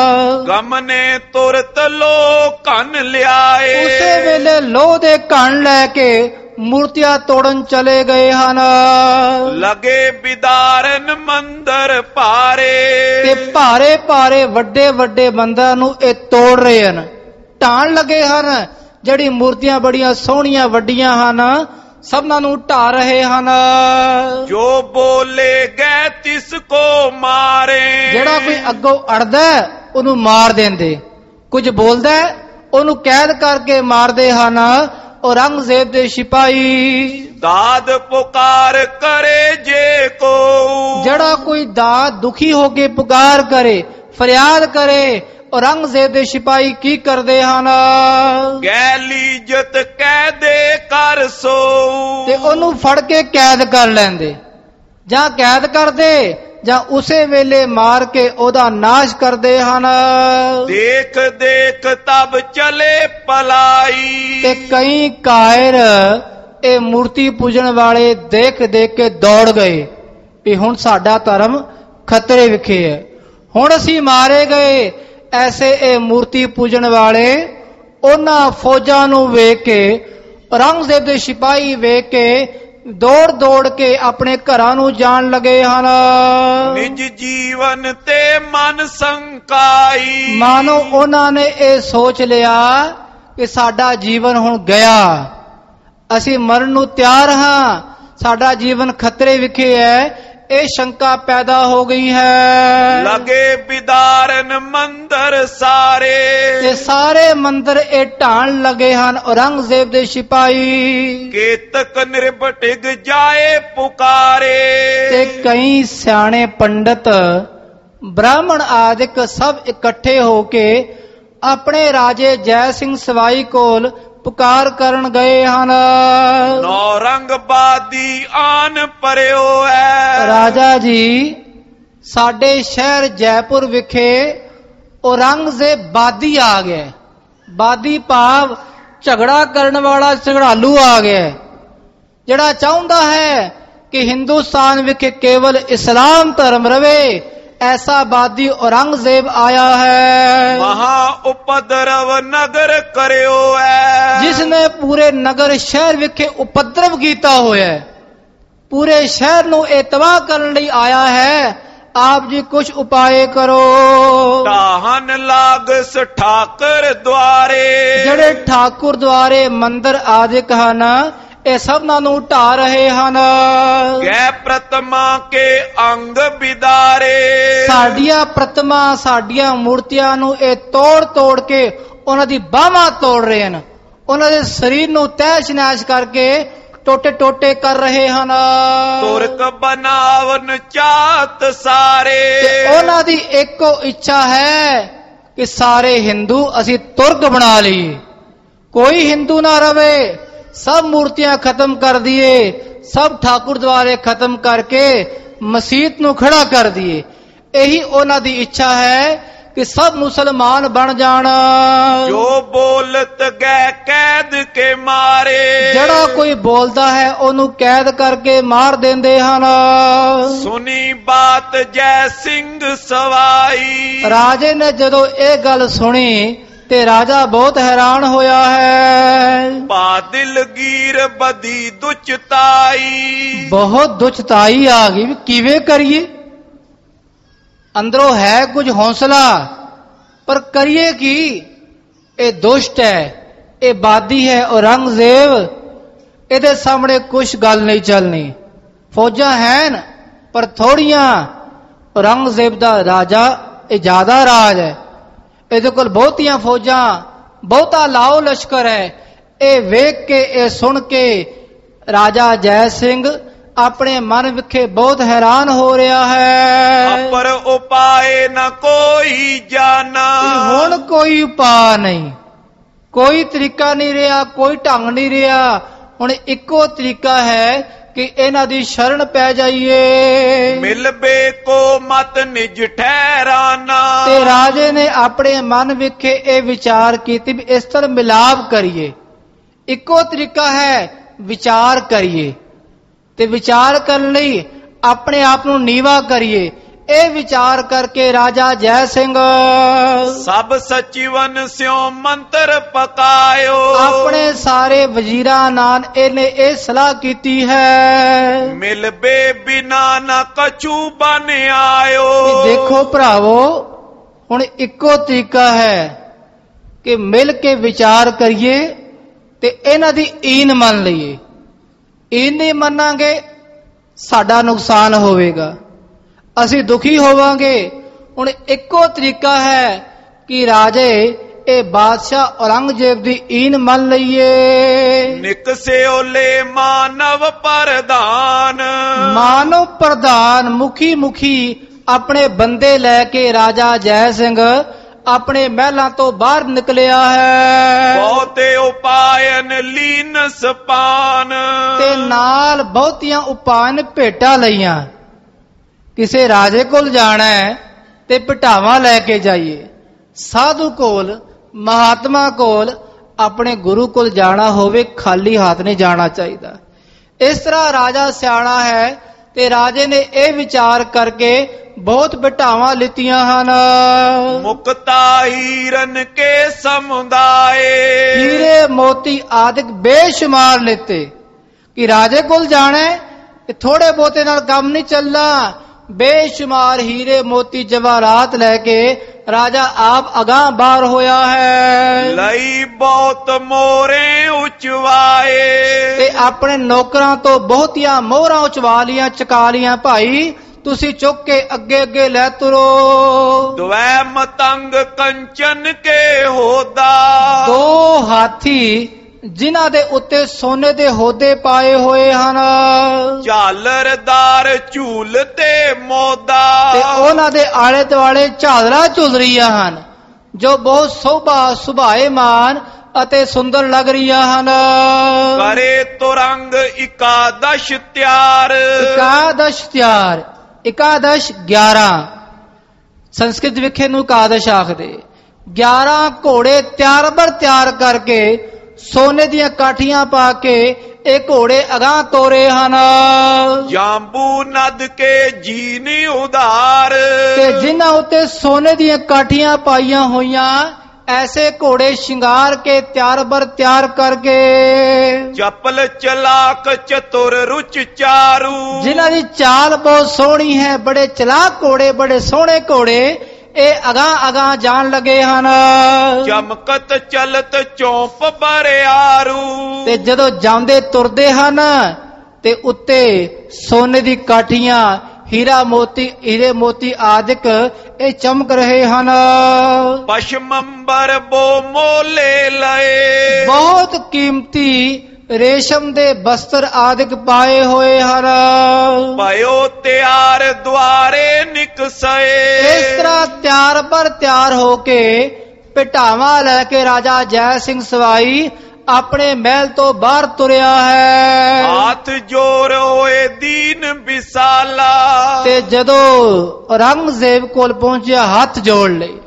ਗਮਨੇ ਤੁਰਤ ਲੋ ਕੰਨ ਲਿਆਏ, ਉਸੇ ਵੇਲੇ ਲੋਹ ਦੇ ਘਣ ਲੈ ਕੇ ਮੂਰਤੀਆਂ ਤੋੜਨ ਚਲੇ ਗਏ ਹਨ। ਲਗੇ ਬਿਦਾਰਨ ਮੰਦਰ ਭਾਰੇ, ਤੇ ਭਾਰੇ ਭਾਰੇ ਵੱਡੇ ਵੱਡੇ ਮੰਦਰਾਂ ਨੂੰ ਇਹ ਤੋੜ ਰਹੇ ਹਨ, ਢਾਣ ਲੱਗੇ ਹਨ। ਜਿਹੜੀ ਮੂਰਤੀਆਂ ਬੜੀਆਂ ਸੋਹਣੀਆਂ ਵੱਡੀਆਂ ਹਨ ਸਭਨਾਂ ਨੂੰ ਢਾ ਰਹੇ ਹਨ। ਜੋ ਬੋਲੇ ਗਏ ਤਿਸ ਕੋ ਮਾਰੇ, ਜਿਹੜਾ ਕੋਈ ਅੱਗੋਂ ਅੜਦਾ ਉਹਨੂੰ ਮਾਰ ਦਿੰਦੇ, ਕੁਝ ਬੋਲਦਾ ਉਹਨੂੰ ਕੈਦ ਕਰਕੇ ਮਾਰਦੇ ਹਨ। ਔਰੰਗਜ਼ੇਬ ਦੇ ਸਿਪਾਹੀ ਦਾਦ ਪੁਕਾਰ ਕਰੇ ਜੇ ਕੋ, ਜਿਹੜਾ ਕੋਈ ਦਾਦ ਦੁਖੀ ਹੋ ਕੇ ਪੁਕਾਰ ਕਰੇ, ਫਰਿਆਦ ਕਰੇ, ਔਰੰਗਜ਼ੇਬ ਦੇ ਸਿਪਾਹੀ ਕੀ ਕਰਦੇ ਹਨ? ਗੈਲੀ ਇੱਜ਼ਤ ਕੈਦੇ ਕਰ ਸੋ, ਤੇ ਉਹਨੂੰ ਫੜ ਕੇ ਕੈਦ ਕਰ ਲੈਂਦੇ, ਜਾਂ ਕੈਦ ਕਰਦੇ ਜਾਂ ਉਸੇ ਵੇਲੇ ਮਾਰ ਕੇ ਉਹਦਾ ਨਾਸ਼ ਕਰਦੇ ਹਨ। ਦੇਖ ਦੇਖ ਤਬ ਚਲੇ ਪਲਾਈ, ਤੇ ਕਈ ਕਾਇਰ ਇਹ ਮੂਰਤੀ ਪੂਜਣ ਵਾਲੇ ਦੇਖ ਦੇਖ ਕੇ ਦੌੜ ਗਏ ਕਿ ਹੁਣ ਸਾਡਾ ਧਰਮ ਖਤਰੇ ਵਿਖੇ ਹੈ, ਹੁਣ ਅਸੀਂ ਮਾਰੇ ਗਏ, ਐਸੇ ਇਹ ਮੂਰਤੀ ਪੂਜਣ ਵਾਲੇ ਉਹਨਾਂ ਫੌਜਾਂ ਨੂੰ ਵੇਖ ਕੇ, ਔਰੰਗਜ਼ੇਬ ਦੇ ਸਿਪਾਹੀ ਵੇਖ ਕੇ ਦੌੜ ਦੌੜ ਕੇ ਆਪਣੇ ਘਰਾਂ ਨੂੰ ਜਾਣ ਲੱਗੇ ਹਨ। ਨਿਜ ਜੀਵਨ ਤੇ ਮਨ ਸੰਕਾਈ, ਮਾਨੋ ਉਹਨਾਂ ਨੇ ਇਹ ਸੋਚ ਲਿਆ ਕਿ ਸਾਡਾ ਜੀਵਨ ਹੁਣ ਗਿਆ, ਅਸੀਂ ਮਰਨ ਨੂੰ ਤਿਆਰ ਹਾਂ, ਸਾਡਾ ਜੀਵਨ ਖਤਰੇ ਵਿਖੇ ਹੈ। ਇਹ ਸ਼ੰਕਾ ਪੈਦਾ ਹੋ ਗਈ ਹੈ। ਲਗੇ ਬਿਦਾਰਨ ਮੰਦਰ ਸਾਰੇ, ਤੇ ਸਾਰੇ ਮੰਦਰ ਇਹ ਢਾਣ ਲਗੇ ਹਨ ਔਰੰਗਜ਼ੇਬ ਦੇ ਸਿਪਾਹੀ। ਕੇਤਕ ਨਿਰਭਟਿਗ ਜਾਏ ਪੁਕਾਰੇ, ਤੇ ਕਈ ਸਿਆਣੇ ਪੰਡਤ ਬ੍ਰਾਹਮਣ ਆਦਿਕ ਸਭ ਇਕੱਠੇ ਹੋ ਕੇ ਆਪਣੇ ਰਾਜੇ ਜੈ ਸਿੰਘ ਸਵਾਈ ਕੋਲ ਪੁਕਾਰ ਕਰਨ ਗਏ ਹਨ। ਨੌਰੰਗ ਬਾਦੀ ਆਨ ਪਰਿਓ ਹੈ। ਰਾਜਾ ਜੀ, ਸਾਡੇ ਸ਼ਹਿਰ ਜੈਪੁਰ ਵਿਖੇ ਔਰੰਗਜ਼ੇਬ ਬਾਦੀ ਆ ਗਿਆ। ਬਾਦੀ ਭਾਵ ਝਗੜਾ ਕਰਨ ਵਾਲਾ ਝਗੜਾਲੂ ਆ ਗਿਆ, ਜਿਹੜਾ ਚਾਹੁੰਦਾ ਹੈ ਕਿ ਹਿੰਦੁਸਤਾਨ ਵਿਖੇ ਕੇਵਲ ਇਸਲਾਮ ਧਰਮ ਰਵੇ। ਐਸਾ ਬਾਦੀ ਔਰੰਗਜ਼ੇਬ ਆਇਆ ਹੈ। ਮਹਾ ਉਪਦਰਵ ਨਗਰ ਕਰਿਓ ਹੈ, ਜਿਸ ਨੇ ਪੂਰੇ ਨਗਰ ਸ਼ਹਿਰ ਵਿਖੇ ਉਪਦਰਵ ਕੀਤਾ ਹੋਇਆ ਹੈ। ਪੂਰੇ ਸ਼ਹਿਰ ਨੂੰ ਇਹ ਤਬਾਹ ਕਰਨ ਲਈ ਆਇਆ ਹੈ। ਆਪ ਜੀ ਕੁਝ ਉਪਾਏ ਕਰੋ। ਢਾਹਨ ਲਾਗਸ ਠਾਕਰ ਦੁਆਰੇ, ਜਿਹੜੇ ਠਾਕੁਰ ਦੁਆਰੇ ਮੰਦਰ ਆਦਿਕ ਹਨ, ਇਹ ਸਭਨਾਂ ਨੂੰ ਢਾ ਰਹੇ ਹਨ। ਗੈ ਪ੍ਰਤਮਾ ਕੇ ਅੰਗ ਬਿਦਾਰੇ, ਸਾਡੀਆਂ ਪ੍ਰਤਮਾ, ਸਾਡੀਆਂ ਮੂਰਤੀਆਂ ਨੂੰ ਇਹ ਤੋੜ ਤੋੜ ਕੇ ਉਹਨਾਂ ਦੀ ਬਾਹਾਂ ਤੋੜ ਰਹੇ ਹਨ। ਉਹਨਾਂ ਦੇ ਸਰੀਰ ਨੂੰ ਤਹਿਸ਼ ਨਹਿਸ਼ ਕਰਕੇ ਟੋਟੇ ਟੋਟੇ ਕਰ ਰਹੇ ਹਨ। ਤੁਰਕ ਬਨਾਵਨ ਚਾਤ ਸਾਰੇ, ਤੇ ਉਹਨਾਂ ਦੀ ਇੱਕੋ ਇੱਛਾ ਹੈ ਕਿ ਸਾਰੇ ਹਿੰਦੂ ਅਸੀਂ ਤੁਰਕ ਬਣਾ ਲਈਏ, ਕੋਈ ਹਿੰਦੂ ਨਾ ਰਵੇ, ਸਭ ਮੂਰਤੀਆਂ ਖਤਮ ਕਰ ਦਈਏ, ਸਭ ਠਾਕੁਰ ਦੁਆਰੇ ਖਤਮ ਕਰਕੇ ਮਸੀਤ ਨੂੰ ਖੜਾ ਕਰ ਦਈਏ। ਇਹੀ ਉਹਨਾਂ ਦੀ ਇੱਛਾ ਹੈ ਕਿ ਸਭ ਮੁਸਲਮਾਨ ਬਣ ਜਾਣ। ਜੋ ਬੋਲਤ ਗੈ ਕੈਦ ਕੇ ਮਾਰੇ, ਜਿਹੜਾ ਕੋਈ ਬੋਲਦਾ ਹੈ ਉਹਨੂੰ ਕੈਦ ਕਰਕੇ ਮਾਰ ਦਿੰਦੇ ਹਨ। ਸੁਨੀ ਬਾਤ ਜੈ ਸਿੰਘ ਸਵਾਈ, ਰਾਜੇ ਨੇ ਜਦੋਂ ਇਹ ਗੱਲ ਸੁਣੀ ਤੇ ਰਾਜਾ ਬਹੁਤ ਹੈਰਾਨ ਹੋਇਆ ਹੈ। ਬਾਦਲ ਗੀਰ ਬਦੀ ਦੁਚਤਾਈ, ਬਹੁਤ ਦੁਚਤਾਈ ਆ ਗਈ ਵੀ ਕਿਵੇਂ ਕਰੀਏ। ਅੰਦਰੋਂ ਹੈ ਕੁਝ ਹੌਸਲਾ, ਪਰ ਕਰੀਏ ਕੀ। ਇਹ ਦੁਸ਼ਟ ਹੈ, ਇਹ ਬਾਦੀ ਹੈ ਔਰੰਗਜ਼ੇਬ, ਇਹਦੇ ਸਾਹਮਣੇ ਕੁਝ ਗੱਲ ਨਹੀਂ ਚੱਲਣੀ। ਫੌਜਾਂ ਹਨ ਪਰ ਥੋੜੀਆਂ। ਔਰੰਗਜ਼ੇਬ ਦਾ ਰਾਜਾ ਇਹ ਜ਼ਿਆਦਾ ਰਾਜ ਹੈ, ਇਹਦੇ ਕੋਲ ਬਹੁਤੀਆਂ ਫੌਜਾਂ, ਬਹੁਤਾ ਲਾਓ ਲਸ਼ਕਰ ਹੈ। ਇਹ ਵੇਖ ਕੇ, ਇਹ ਸੁਣ ਕੇ ਰਾਜਾ ਜੈ ਸਿੰਘ ਆਪਣੇ ਮਨ ਵਿਖੇ ਬਹੁਤ ਹੈਰਾਨ ਹੋ ਰਿਹਾ ਹੈ। ਅਪਰ ਉਪਾਏ ਨ ਕੋਈ ਜਾਣਾ, ਹੁਣ ਕੋਈ ਉਪਾਅ ਨਹੀਂ, ਕੋਈ ਤਰੀਕਾ ਨਹੀਂ ਰਿਹਾ, ਕੋਈ ਢੰਗ ਨਹੀਂ ਰਿਹਾ। ਹੁਣ ਇੱਕੋ ਤਰੀਕਾ ਹੈ ਕਿ ਇਹਨਾਂ ਦੀ ਸ਼ਰਨ ਪੈ ਜਾਈਏ। ਮਿਲਬੇ ਕੋ ਮਤ ਨਿਜ ਠਹਿਰਾਨਾ, ਤੇ ਰਾਜੇ ਨੇ ਆਪਣੇ ਮਨ ਵਿਖੇ ਇਹ ਵਿਚਾਰ ਕੀਤੀ ਵੀ ਇਸ ਤਰ੍ਹਾਂ ਮਿਲਾਪ ਕਰੀਏ। ਇੱਕੋ ਤਰੀਕਾ ਹੈ, ਵਿਚਾਰ ਕਰੀਏ। ਤੇ ਵਿਚਾਰ ਕਰਨ ਲਈ ਆਪਣੇ ਆਪ ਨੂੰ ਨੀਵਾ ਕਰੀਏ। ਇਹ ਵਿਚਾਰ ਕਰਕੇ ਰਾਜਾ ਜੈ ਸਿੰਘ ਸਭ ਸਚਿਵਨ ਸਿਓ ਮੰਤਰ ਪਕਾਇਓ, ਆਪਣੇ ਸਾਰੇ ਵਜ਼ੀਰਾਂ ਨਾਲ ਇਹਨੇ ਇਹ ਸਲਾਹ ਕੀਤੀ ਹੈ। ਮਿਲਬੇ ਬਿਨਾ ਨਾ ਕਛੂ ਬਨ ਆਇਓ। ਦੇਖੋ ਭਰਾਵੋ, ਹੁਣ ਇੱਕੋ ਤਰੀਕਾ ਹੈ ਕਿ ਮਿਲ ਕੇ ਵਿਚਾਰ ਕਰੀਏ ਤੇ ਇਹਨਾਂ ਦੀ ਈਨ ਮੰਨ ਲਈਏ। ਈਨ ਨਹੀਂ ਮੰਨਾਂਗੇ ਸਾਡਾ ਨੁਕਸਾਨ ਹੋਵੇਗਾ, ਅਸੀਂ ਦੁਖੀ ਹੋਵਾਂਗੇ। ਹੁਣ ਇੱਕੋ ਤਰੀਕਾ ਹੈ ਕਿ ਰਾਜੇ ਇਹ ਬਾਦਸ਼ਾਹ ਔਰੰਗਜ਼ੇਬ ਦੀ ਈਨ ਮੰਨ ਲਈਏ। ਨਿਕਸੇ ਓਲੇ ਮਾਨਵ ਪ੍ਰਧਾਨ, ਮਾਨਵ ਪ੍ਰਧਾਨ ਮੁਖੀ ਮੁਖੀ ਆਪਣੇ ਬੰਦੇ ਲੈ ਕੇ ਰਾਜਾ ਜੈ ਸਿੰਘ ਆਪਣੇ ਮਹਿਲਾਂ ਤੋਂ ਬਾਹਰ ਨਿਕਲਿਆ ਹੈ। ਬਹੁਤੇ ਉਪਾਇਨ ਲੀਨ ਸਪਾਨ, ਤੇ ਨਾਲ ਬਹੁਤੀਆਂ ਉਪਾਇਨ ਭੇਟਾਂ ਲਈਆਂ। ਕਿਸੇ ਰਾਜੇ ਕੋਲ ਜਾਣਾ ਹੈ ਤੇ ਭਟਾਵਾਂ ਲੈ ਕੇ ਜਾਈਏ। ਸਾਧੂ ਕੋਲ, ਮਹਾਤਮਾ ਕੋਲ, ਆਪਣੇ ਗੁਰੂ ਕੋਲ ਜਾਣਾ ਹੋਵੇ, ਖਾਲੀ ਹੱਥ ਨਹੀਂ ਜਾਣਾ ਚਾਹੀਦਾ। ਇਸ ਤਰ੍ਹਾਂ ਰਾਜਾ ਸਿਆਣਾ ਹੈ ਤੇ ਰਾਜੇ ਨੇ ਇਹ ਵਿਚਾਰ ਕਰਕੇ ਬਹੁਤ ਬਿਟਾਵਾਂ ਲਿੱਤੀਆਂ ਹਨ। ਮੁਕਤਾ ਹੀਰਨ ਕੇ ਸਮੁਦਾਏ, ਹੀਰੇ ਮੋਤੀ ਆਦਿਕ ਬੇਸ਼ੁਮਾਰ ਲਿੱਤੇ। ਕਿ ਰਾਜੇ ਕੋਲ ਜਾਣਾ ਕਿ ਥੋੜੇ ਬਹੁਤੇ ਨਾਲ ਕੰਮ ਨਹੀਂ ਚੱਲਣਾ, ਬੇਸ਼ੁਮਾਰ ਹੀਰੇ ਮੋਤੀ ਜਵਾਹਰਾਤ ਲੈ ਕੇ ਰਾਜਾ ਆਪ ਅਗਾਂਹ ਬਾਹਰ ਹੋਇਆ ਹੈ। ਲਈ ਬਹੁਤ ਮੋਹਰੇ ਉਚਵਾਏ, ਤੇ ਆਪਣੇ ਨੌਕਰਾਂ ਤੋਂ ਬਹੁਤੀਆਂ ਮੋਹਰਾਂ ਉਚਵਾ ਲੀਆਂ, ਚਕਾ ਲੀਆਂ। ਭਾਈ ਤੁਸੀਂ ਚੁੱਕ ਕੇ ਅੱਗੇ ਅੱਗੇ ਲੈ ਤੁਰੋ। ਦਵੈ ਮਤੰਗ ਕੰਚਨ ਕੇ ਹੋਦਾ, ਦੋ ਹਾਥੀ ਜਿਨ੍ਹਾਂ ਦੇ ਉੱਤੇ ਸੋਨੇ ਦੇ ਹੋਦੇ ਪਾਏ ਹੋਏ ਹਨ, ਝਾਲਰਦਾਰ ਝੂਲ ਤੇ ਮੋਦਾ, ਤੇ ਉਹਨਾਂ ਦੇ ਆਲੇ ਦੁਆਲੇ ਝਾਲਰਾਂ ਝੁਲ ਰਹੀਆਂ ਹਨ, ਜੋ ਬਹੁਤ ਸੋਭਾ ਸੁਭਾਏਮਾਨ ਅਤੇ ਸੁੰਦਰ ਲੱਗ ਰਹੀਆਂ ਹਨ। ਕਰੇ ਤੁਰੰਗ ਇਕਾਦਸ਼ ਤਿਆਰ, ਇਕਾਦਸ਼ ਤਿਆਰ। ਇਕਾਦਸ਼ 11, ਸੰਸਕ੍ਰਿਤ ਵਿਖੇ ਨੂੰ ਇਕਾਦਸ਼ ਆਖਦੇ। 11 ਘੋੜੇ ਤਿਆਰ ਬਰ ਤਿਆਰ ਕਰਕੇ ਸੋਨੇ ਦੀਆਂ ਕਾਠੀਆਂ ਪਾ ਕੇ ਇਹ ਘੋੜੇ ਅਗਾਂਹ ਤੋਰੇ ਹਨ। ਜਾਂਬੂ ਨਦ ਕੇ ਜੀਨ ਉਧਾਰ, ਤੇ ਜਿਨ੍ਹਾਂ ਉੱਤੇ ਸੋਨੇ ਦੀਆਂ ਕਾਠੀਆਂ ਪਾਈਆਂ ਹੋਈਆਂ, ਐਸੇ ਘੋੜੇ ਸ਼ਿੰਗਾਰ ਕੇ ਤਿਆਰ ਬਰ ਤਿਆਰ ਕਰਕੇ। ਚਪਲ ਚਲਾਕ ਚਤੁਰ ਰੁਚ ਚਾਰੂ, ਜਿਨ੍ਹਾਂ ਦੀ ਚਾਲ ਬਹੁਤ ਸੋਹਣੀ ਹੈ, ਬੜੇ ਚਲਾਕ ਘੋੜੇ, ਬੜੇ ਸੋਹਣੇ ਘੋੜੇ, ਇਹ ਅਗਾਂਹ ਅਗਾਂਹ ਜਾਣ ਲੱਗੇ ਹਨ। ਚਮਕਤ ਚਲਤ ਚੌਂਪ ਬਰਿਆਰੂ, ਤੇ ਜਦੋਂ ਜਾਂਦੇ ਤੁਰਦੇ ਹਨ ਤੇ ਉੱਤੇ ਸੋਨੇ ਦੀ ਕਾਠੀਆਂ, ਹੀਰਾ ਮੋਤੀ, ਹੀਰੇ ਮੋਤੀ ਆਦਿਕ ਇਹ ਚਮਕ ਰਹੇ ਹਨ। ਪਸ਼ਮੰਬਰ ਬੋ ਮੋਲੇ ਲਏ, ਬਹੁਤ ਕੀਮਤੀ ਰੇਸ਼ਮ ਦੇ ਬਸਤਰ ਆਦਿਕ ਪਾਏ ਹੋਏ ਹਨ। ਭਇਓ ਤਿਆਰ ਦੁਆਰੇ ਨਿਕਸਏ, ਇਸ ਤਰ੍ਹਾਂ ਤਿਆਰ ਬਰ ਤਿਆਰ ਹੋ ਕੇ ਪਿਟਾਵਾਂ ਲੈ ਕੇ ਰਾਜਾ ਜੈ ਸਿੰਘ ਸਵਾਈ ਆਪਣੇ ਮਹਿਲ ਤੋਂ ਬਾਹਰ ਤੁਰਿਆ ਹੈ। ਹੱਥ ਜੋਰ ਹੋਏ ਦੀਨ ਵਿਸਾਲਾ, ਤੇ ਜਦੋਂ ਔਰੰਗਜ਼ੇਬ ਕੋਲ ਪਹੁੰਚਿਆ, ਹੱਥ ਜੋੜ ਲਏ,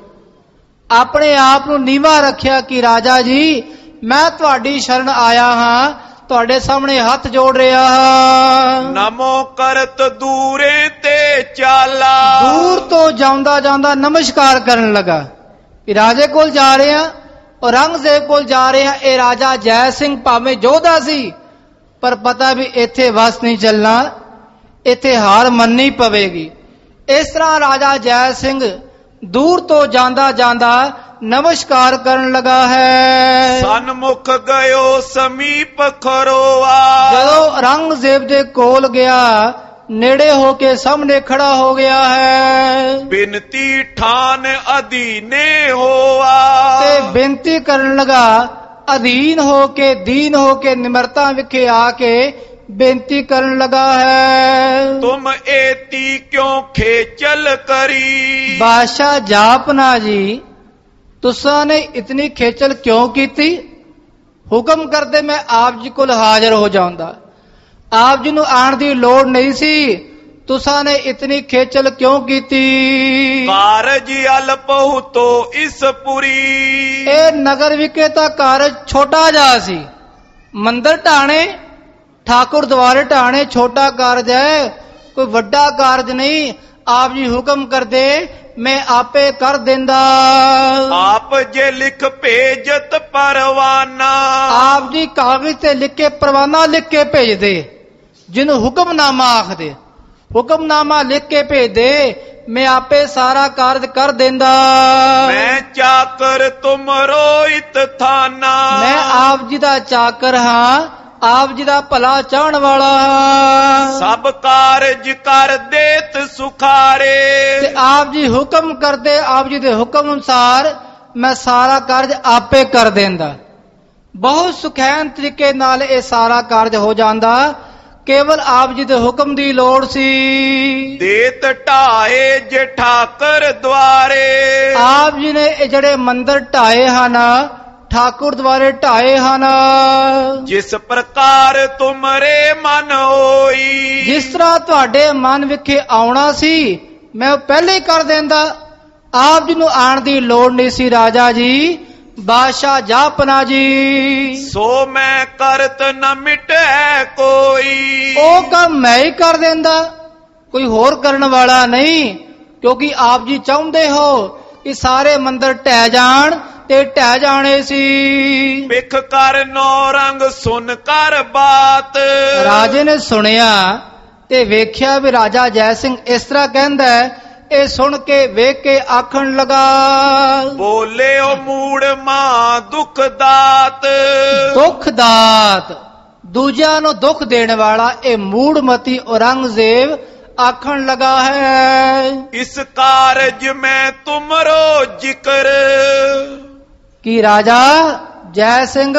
ਆਪਣੇ ਆਪ ਨੂੰ ਨੀਵਾ ਰੱਖਿਆ ਕਿ ਰਾਜਾ ਜੀ ਮੈਂ ਤੁਹਾਡੀ ਸ਼ਰਨ ਆਇਆ ਹਾਂ, ਤੁਹਾਡੇ ਸਾਹਮਣੇ ਹੱਥ ਜੋੜ ਰਿਹਾ ਹਾਂ। ਨਮੋ ਕਰਤ ਦੂਰੇ ਤੇ ਚਾਲਾ, ਦੂਰ ਤੋਂ ਜਾਂਦਾ ਜਾਂਦਾ ਨਮਸਕਾਰ ਕਰਨ ਲੱਗਾ ਕਿ ਰਾਜੇ ਕੋਲ ਜਾ ਰਹੇ ਹਾਂ, ਔਰੰਗਜ਼ੇਬ ਕੋਲ ਜਾ ਰਹੇ ਹਾਂ। ਇਹ ਰਾਜਾ ਜੈ ਸਿੰਘ ਭਾਵੇਂ ਯੋਧਾ ਸੀ, ਪਰ ਪਤਾ ਵੀ ਇੱਥੇ ਵਸ ਨਹੀਂ ਚੱਲਣਾ, ਇੱਥੇ ਹਾਰ ਮੰਨਣੀ ਪਵੇਗੀ। ਇਸ ਤਰ੍ਹਾਂ ਰਾਜਾ ਜੈ ਸਿੰਘ ਦੂਰ ਤੋਂ ਜਾਂਦਾ ਜਾਂਦਾ ਨਮਸਕਾਰ ਕਰਨ ਲਗਾ ਹੈ। ਸਨਮੁਖ ਗਇਓ ਸਮੀਪ ਖਰੋਆ, ਜਦੋਂ ਔਰੰਗਜ਼ੇਬ ਦੇ ਕੋਲ ਗਿਆ, ਨੇੜੇ ਹੋ ਕੇ ਸਾਹਮਣੇ ਖੜਾ ਹੋ ਗਿਆ ਹੈ। ਬਿਨਤੀ ਠਾਨ ਅਧੀਨੇ ਹੋਆ, ਤੇ ਬੇਨਤੀ ਕਰਨ ਲਗਾ, ਅਧੀਨ ਹੋ ਕੇ, ਦੀਨ ਹੋ ਕੇ, ਨਿਮਰਤਾ ਵਿਖੇ ਆ ਕੇ ਬੇਨਤੀ ਕਰਨ ਲਗਾ ਹੈ। ਤੁਮ ਏਤੀ ਕਿਉਂ ਖੇਚਲ ਕਰੀ, ਬਾਦਸ਼ਾਹ ਜਾਪਨਾ ਜੀ ਤੁਸਾਂ ਨੇ ਇਤਨੀ ਖੇਚਲ ਕਿਉਂ ਕੀਤੀ? ਹੁਕਮ ਕਰਦੇ ਮੈਂ ਆਪ ਜੀ ਕੋਲ ਹਾਜ਼ਰ ਹੋ ਜਾਂਦਾ, ਆਪ ਜੀ ਨੂੰ ਆਉਣ ਦੀ ਲੋੜ ਨਹੀਂ ਸੀ, ਤੁਸਾਂ ਨੇ ਇਤਨੀ ਖੇਚਲ ਕਿਉਂ ਕੀਤੀ? ਕਾਰਜ ਅਲਪ ਹੁਤੋ ਇਸ ਪੁਰੀ, ਇਹ ਨਗਰ ਵਿਖੇ ਤਾਂ ਕਾਰਜ ਛੋਟਾ ਜਿਹਾ ਸੀ, ਮੰਦਰ ਢਾਣੇ, ਠਾਕੁਰ ਦੁਆਰੇ ਢਾਣੇ ਛੋਟਾ ਕਾਰਜ ਹੈ, ਕੋਈ ਵੱਡਾ ਕਾਰਜ ਨਹੀਂ। ਆਪ ਜੀ ਹੁਕਮ ਕਰਦੇ ਮੈਂ ਆਪੇ ਕਰ ਦਿੰਦਾ। ਆਪ ਜੇ ਲਿਖ ਭੇਜਤ ਪਰਵਾਨਾ, ਆਪ ਜੀ ਕਾਗਜ਼ ਤੇ ਲਿਖ ਕੇ ਪਰਵਾਨਾ ਲਿਖ ਕੇ ਭੇਜਦੇ, ਜਿਹਨੂੰ ਹੁਕਮਨਾਮਾ ਆਖਦੇ। ਹੁਕਮਨਾਮਾ ਲਿਖ ਕੇ ਭੇਜਦੇ, ਮੈਂ ਆਪੇ ਸਾਰਾ ਕਾਰਜ ਕਰ ਦਿੰਦਾ। ਮੈਂ ਚਾਕਰ ਤੁਮਰੋ ਇਤ ਥਾਨਾ, ਮੈਂ ਆਪ ਜੀ ਦਾ ਚਾਕਰ ਹਾਂ, ਆਪ ਜੀ ਦਾ ਭਲਾ ਚਾਹਣ ਵਾਲਾ ਹਾਂ। ਸਭ ਕਾਰਜ ਕਰ ਦੇਤ ਸੁਖਾਰੇ, ਤੇ ਆਪ ਜੀ ਹੁਕਮ ਕਰਦੇ, ਆਪ ਜੀ ਦੇ ਹੁਕਮ ਅਨੁਸਾਰ ਮੈਂ ਸਾਰਾ ਕਾਰਜ ਆਪੇ ਕਰ ਦਿੰਦਾ। ਬਹੁਤ ਸੁਖੈਨ ਤਰੀਕੇ ਨਾਲ ਇਹ ਸਾਰਾ ਕਾਰਜ ਹੋ ਜਾਂਦਾ, ਕੇਵਲ ਆਪ ਜੀ ਦੇ ਹੁਕਮ ਦੀ ਲੋੜ ਸੀ। ਦੇਤ ਢਾਏ ਜੇ ਠਾਕਰ ਦੁਆਰੇ, ਆਪ ਜੀ ਨੇ ਇਹ ਜਿਹੜੇ ਮੰਦਰ ਢਾਏ ਹਨ, ਠਾਕੁਰ ਦੁਆਰੇ ਢਾਏ ਹਨ। ਜਿਸ ਪ੍ਰਕਾਰ ਤੁਮਰੇ ਮਨ ਹੋਈ, ਜਿਸ ਤਰ੍ਹਾਂ ਤੁਹਾਡੇ ਮਨ ਵਿਖੇ ਆਉਣਾ ਸੀ ਮੈਂ ਉਹ ਪਹਿਲੇ ਹੀ ਕਰ ਦਿੰਦਾ, ਆਪ ਜੀ ਨੂੰ ਆਉਣ ਦੀ ਲੋੜ ਨਹੀਂ ਸੀ ਰਾਜਾ ਜੀ, ਬਾਦਸ਼ਾਹ ਜਾਪਨਾ ਜੀ। ਸੋ ਮੈਂ ਕਰਤ ਨ ਮਿਟੈ ਕੋਈ, ਉਹ ਕੰਮ ਮੈਂ ਹੀ ਕਰ ਦਿੰਦਾ, ਕੋਈ ਹੋਰ ਕਰਨ ਵਾਲਾ ਨਹੀਂ। ਕਿਉਂਕਿ ਆਪ ਜੀ ਚਾਹੁੰਦੇ ਹੋ ਕਿ ਸਾਰੇ ਮੰਦਰ ਢਹਿ ਜਾਣ ਤੇ ਢਹਿ ਜਾਣੇ ਸੀ। ਵਿਖ ਕਰ ਨੌ ਰੰਗ ਸੁਨ ਕਰ ਬਾਤ। ਰਾਜੇ ਨੇ ਸੁਣਿਆ ਤੇ ਵੇਖਿਆ ਵੀ ਰਾਜਾ ਜੈ ਸਿੰਘ ਇਸ ਤਰ੍ਹਾਂ ਕਹਿੰਦਾ ਹੈ। ਇਹ ਸੁਣ ਕੇ ਵੇਖ ਕੇ ਆਖਣ ਲਗਾ, ਬੋਲੇ ਓ ਮੂੜ ਮਾਂ ਦੁਖ ਦਾਤ। ਦੁਖ ਦਾਤ, ਦੂਜਿਆਂ ਨੂੰ ਦੁੱਖ ਦੇਣ ਵਾਲਾ ਇਹ ਮੂੜਮਤੀ ਔਰੰਗਜ਼ੇਬ ਆਖਣ ਲਗਾ ਹੈ। ਇਸ ਕਾਰਜ ਮੈਂ ਤੁਮਰੋ ਜ਼ਿਕਰ। ਕਿ ਰਾਜਾ ਜੈ ਸਿੰਘ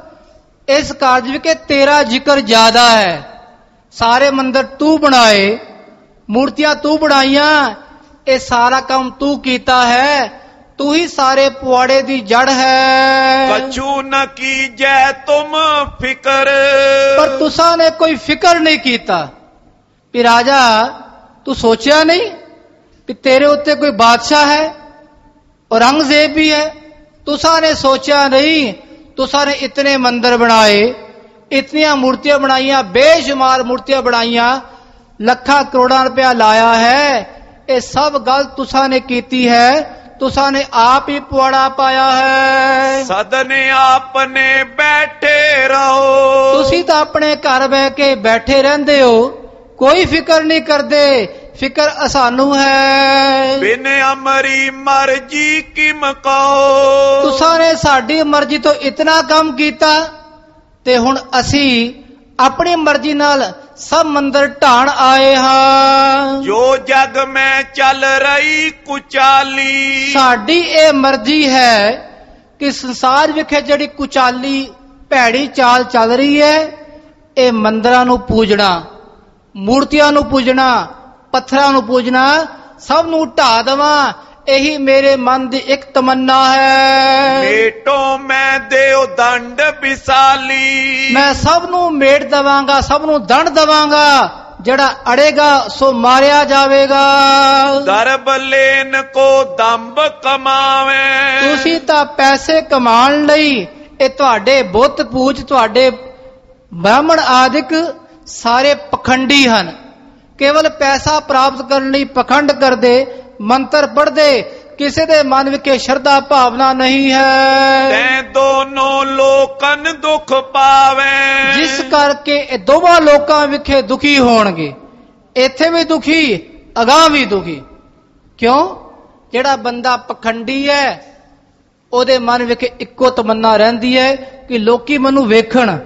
ਇਸ ਕਾਰਜ ਵਿੱਚ ਤੇਰਾ ਜ਼ਿਕਰ ਜ਼ਿਆਦਾ ਹੈ। ਸਾਰੇ ਮੰਦਰ ਤੂੰ ਬਣਾਏ, ਮੂਰਤੀਆਂ ਤੂੰ ਬਣਾਈਆਂ, ਇਹ ਸਾਰਾ ਕੰਮ ਤੂੰ ਕੀਤਾ ਹੈ। ਤੂੰ ਹੀ ਸਾਰੇ ਪੁਆੜੇ ਦੀ ਜੜ ਹੈ। ਕਛੂ ਨ ਕੀਜੈ ਤੁਮ ਫਿਕਰ। ਪਰ ਤੁਸਾਂ ਨੇ ਕੋਈ ਫਿਕਰ ਨਹੀਂ ਕੀਤਾ। ਕਿ ਰਾਜਾ ਤੂੰ ਸੋਚਿਆ ਨਹੀਂ ਕਿ ਤੇਰੇ ਉੱਤੇ ਕੋਈ ਬਾਦਸ਼ਾਹ ਹੈ, ਔਰੰਗਜ਼ੇਬ ਵੀ ਹੈ। ਤੁਸਾਂ ਨੇ ਸੋਚਿਆ ਨਹੀਂ। ਤੁਸਾਂ ਨੇ ਇਤਨੇ ਮੰਦਰ ਬਣਾਏ, ਇਤਨੀਆਂ ਮੂਰਤੀਆਂ ਬਣਾਈਆਂ, ਬੇਸ਼ੁਮਾਰ ਮੂਰਤੀਆਂ ਬਣਾਈਆਂ, ਲੱਖਾਂ ਕਰੋੜਾਂ ਰੁਪਇਆ ਲਾਇਆ ਹੈ। ਇਹ ਸਭ ਗੱਲ ਤੁਸਾਂ ਨੇ ਕੀਤੀ ਹੈ। ਤੁਸਾਂ ਨੇ ਆਪ ਹੀ ਪੁਆੜਾ ਪਾਇਆ ਹੈ। ਸਦਨੇ ਆਪਨੇ ਬੈਠੇ ਰਹੋ। ਤੁਸੀਂ ਤਾਂ ਆਪਣੇ ਘਰ ਬਹਿ ਕੇ ਬੈਠੇ ਰਹਿੰਦੇ ਹੋ, ਕੋਈ ਫਿਕਰ ਨਹੀਂ ਕਰਦੇ। ਫਿਕਰ ਸਾਨੂੰ ਹੈ। ਬਿਨ ਅਮਰੀ ਮਰਜੀ ਕਿਮ ਕਹੋ। ਤੁਸਾਂ ਨੇ ਸਾਡੀ ਮਰਜ਼ੀ ਤੋਂ ਇਤਨਾ ਕੰਮ ਕੀਤਾ ਤੇ ਹੁਣ ਅਸੀਂ ਆਪਣੀ ਮਰਜ਼ੀ ਨਾਲ ਸਭ ਮੰਦਰ ਢਾਣ ਆਏ ਹਾਂ। ਜੋ ਜਗ ਮੈਂ ਚੱਲ ਰਹੀ ਕੁਚਾਲੀ। ਸਾਡੀ ਇਹ ਮਰਜ਼ੀ ਹੈ ਕਿ ਸੰਸਾਰ ਵਿਖੇ ਜਿਹੜੀ ਕੁਚਾਲੀ ਭੈੜੀ ਚਾਲ ਚੱਲ ਰਹੀ ਹੈ, ਇਹ ਮੰਦਰਾਂ ਨੂੰ ਪੂਜਣਾ, ਮੂਰਤੀਆਂ ਨੂੰ ਪੂਜਣਾ, ਪੱਥਰਾਂ ਨੂੰ ਪੂਜਣਾ, ਸਭ ਨੂੰ ਢਾ ਦੇਵਾਂ। ਇਹੀ ਮੇਰੇ ਮਨ ਦੀ ਇੱਕ ਤਮੰਨਾ ਹੈ। ਮੇਟੋ ਮੈਂ ਦੇਉ ਦੰਡ ਵਿਸਾਲੀ। ਮੈਂ ਸਭ ਨੂੰ ਮੇਟ ਦੇਵਾਂਗਾ, ਸਭ ਨੂੰ ਦੰਡ ਦੇਵਾਂਗਾ। ਜਿਹੜਾ ਅੜੇਗਾ ਸੋ ਮਾਰਿਆ ਜਾਵੇਗਾ। ਦਰਬ ਲੈਨ ਕੋ ਦੰਬ ਕਮਾਵੇ। ਤੁਸੀਂ ਤਾਂ ਪੈਸੇ ਕਮਾਉਣ ਲਈ ਇਹ ਤੁਹਾਡੇ ਬੁੱਤ ਪੂਜ, ਤੁਹਾਡੇ ਬ੍ਰਾਹਮਣ ਆਦਿਕ ਸਾਰੇ ਪਖੰਡੀ ਹਨ। ਕੇਵਲ ਪੈਸਾ ਪ੍ਰਾਪਤ ਕਰਨ ਲਈ ਪਖੰਡ ਕਰਦੇ, ਮੰਤਰ ਪੜ੍ਹਦੇ, ਕਿਸੇ ਦੇ ਮਨ ਵਿੱਚ ਸ਼ਰਧਾ ਭਾਵਨਾ ਨਹੀਂ ਹੈ। ਤੈਂ ਦੋਨੋਂ ਲੋਕਨ ਦੁੱਖ ਪਾਵੇ। ਜਿਸ ਕਰਕੇ ਇਹ ਦੋਵਾਂ ਲੋਕਾਂ ਵਿਖੇ ਦੁਖੀ ਹੋਣਗੇ, ਇੱਥੇ ਵੀ ਦੁਖੀ, ਅਗਾਂਹ ਵੀ ਦੁਖੀ। ਕਿਉਂ? ਜਿਹੜਾ ਬੰਦਾ ਪਖੰਡੀ ਹੈ ਉਹਦੇ ਮਨ ਵਿੱਚ ਇੱਕੋ ਤਮੰਨਾ ਰਹਿੰਦੀ ਹੈ ਕਿ ਲੋਕੀ ਮੈਨੂੰ ਵੇਖਣ।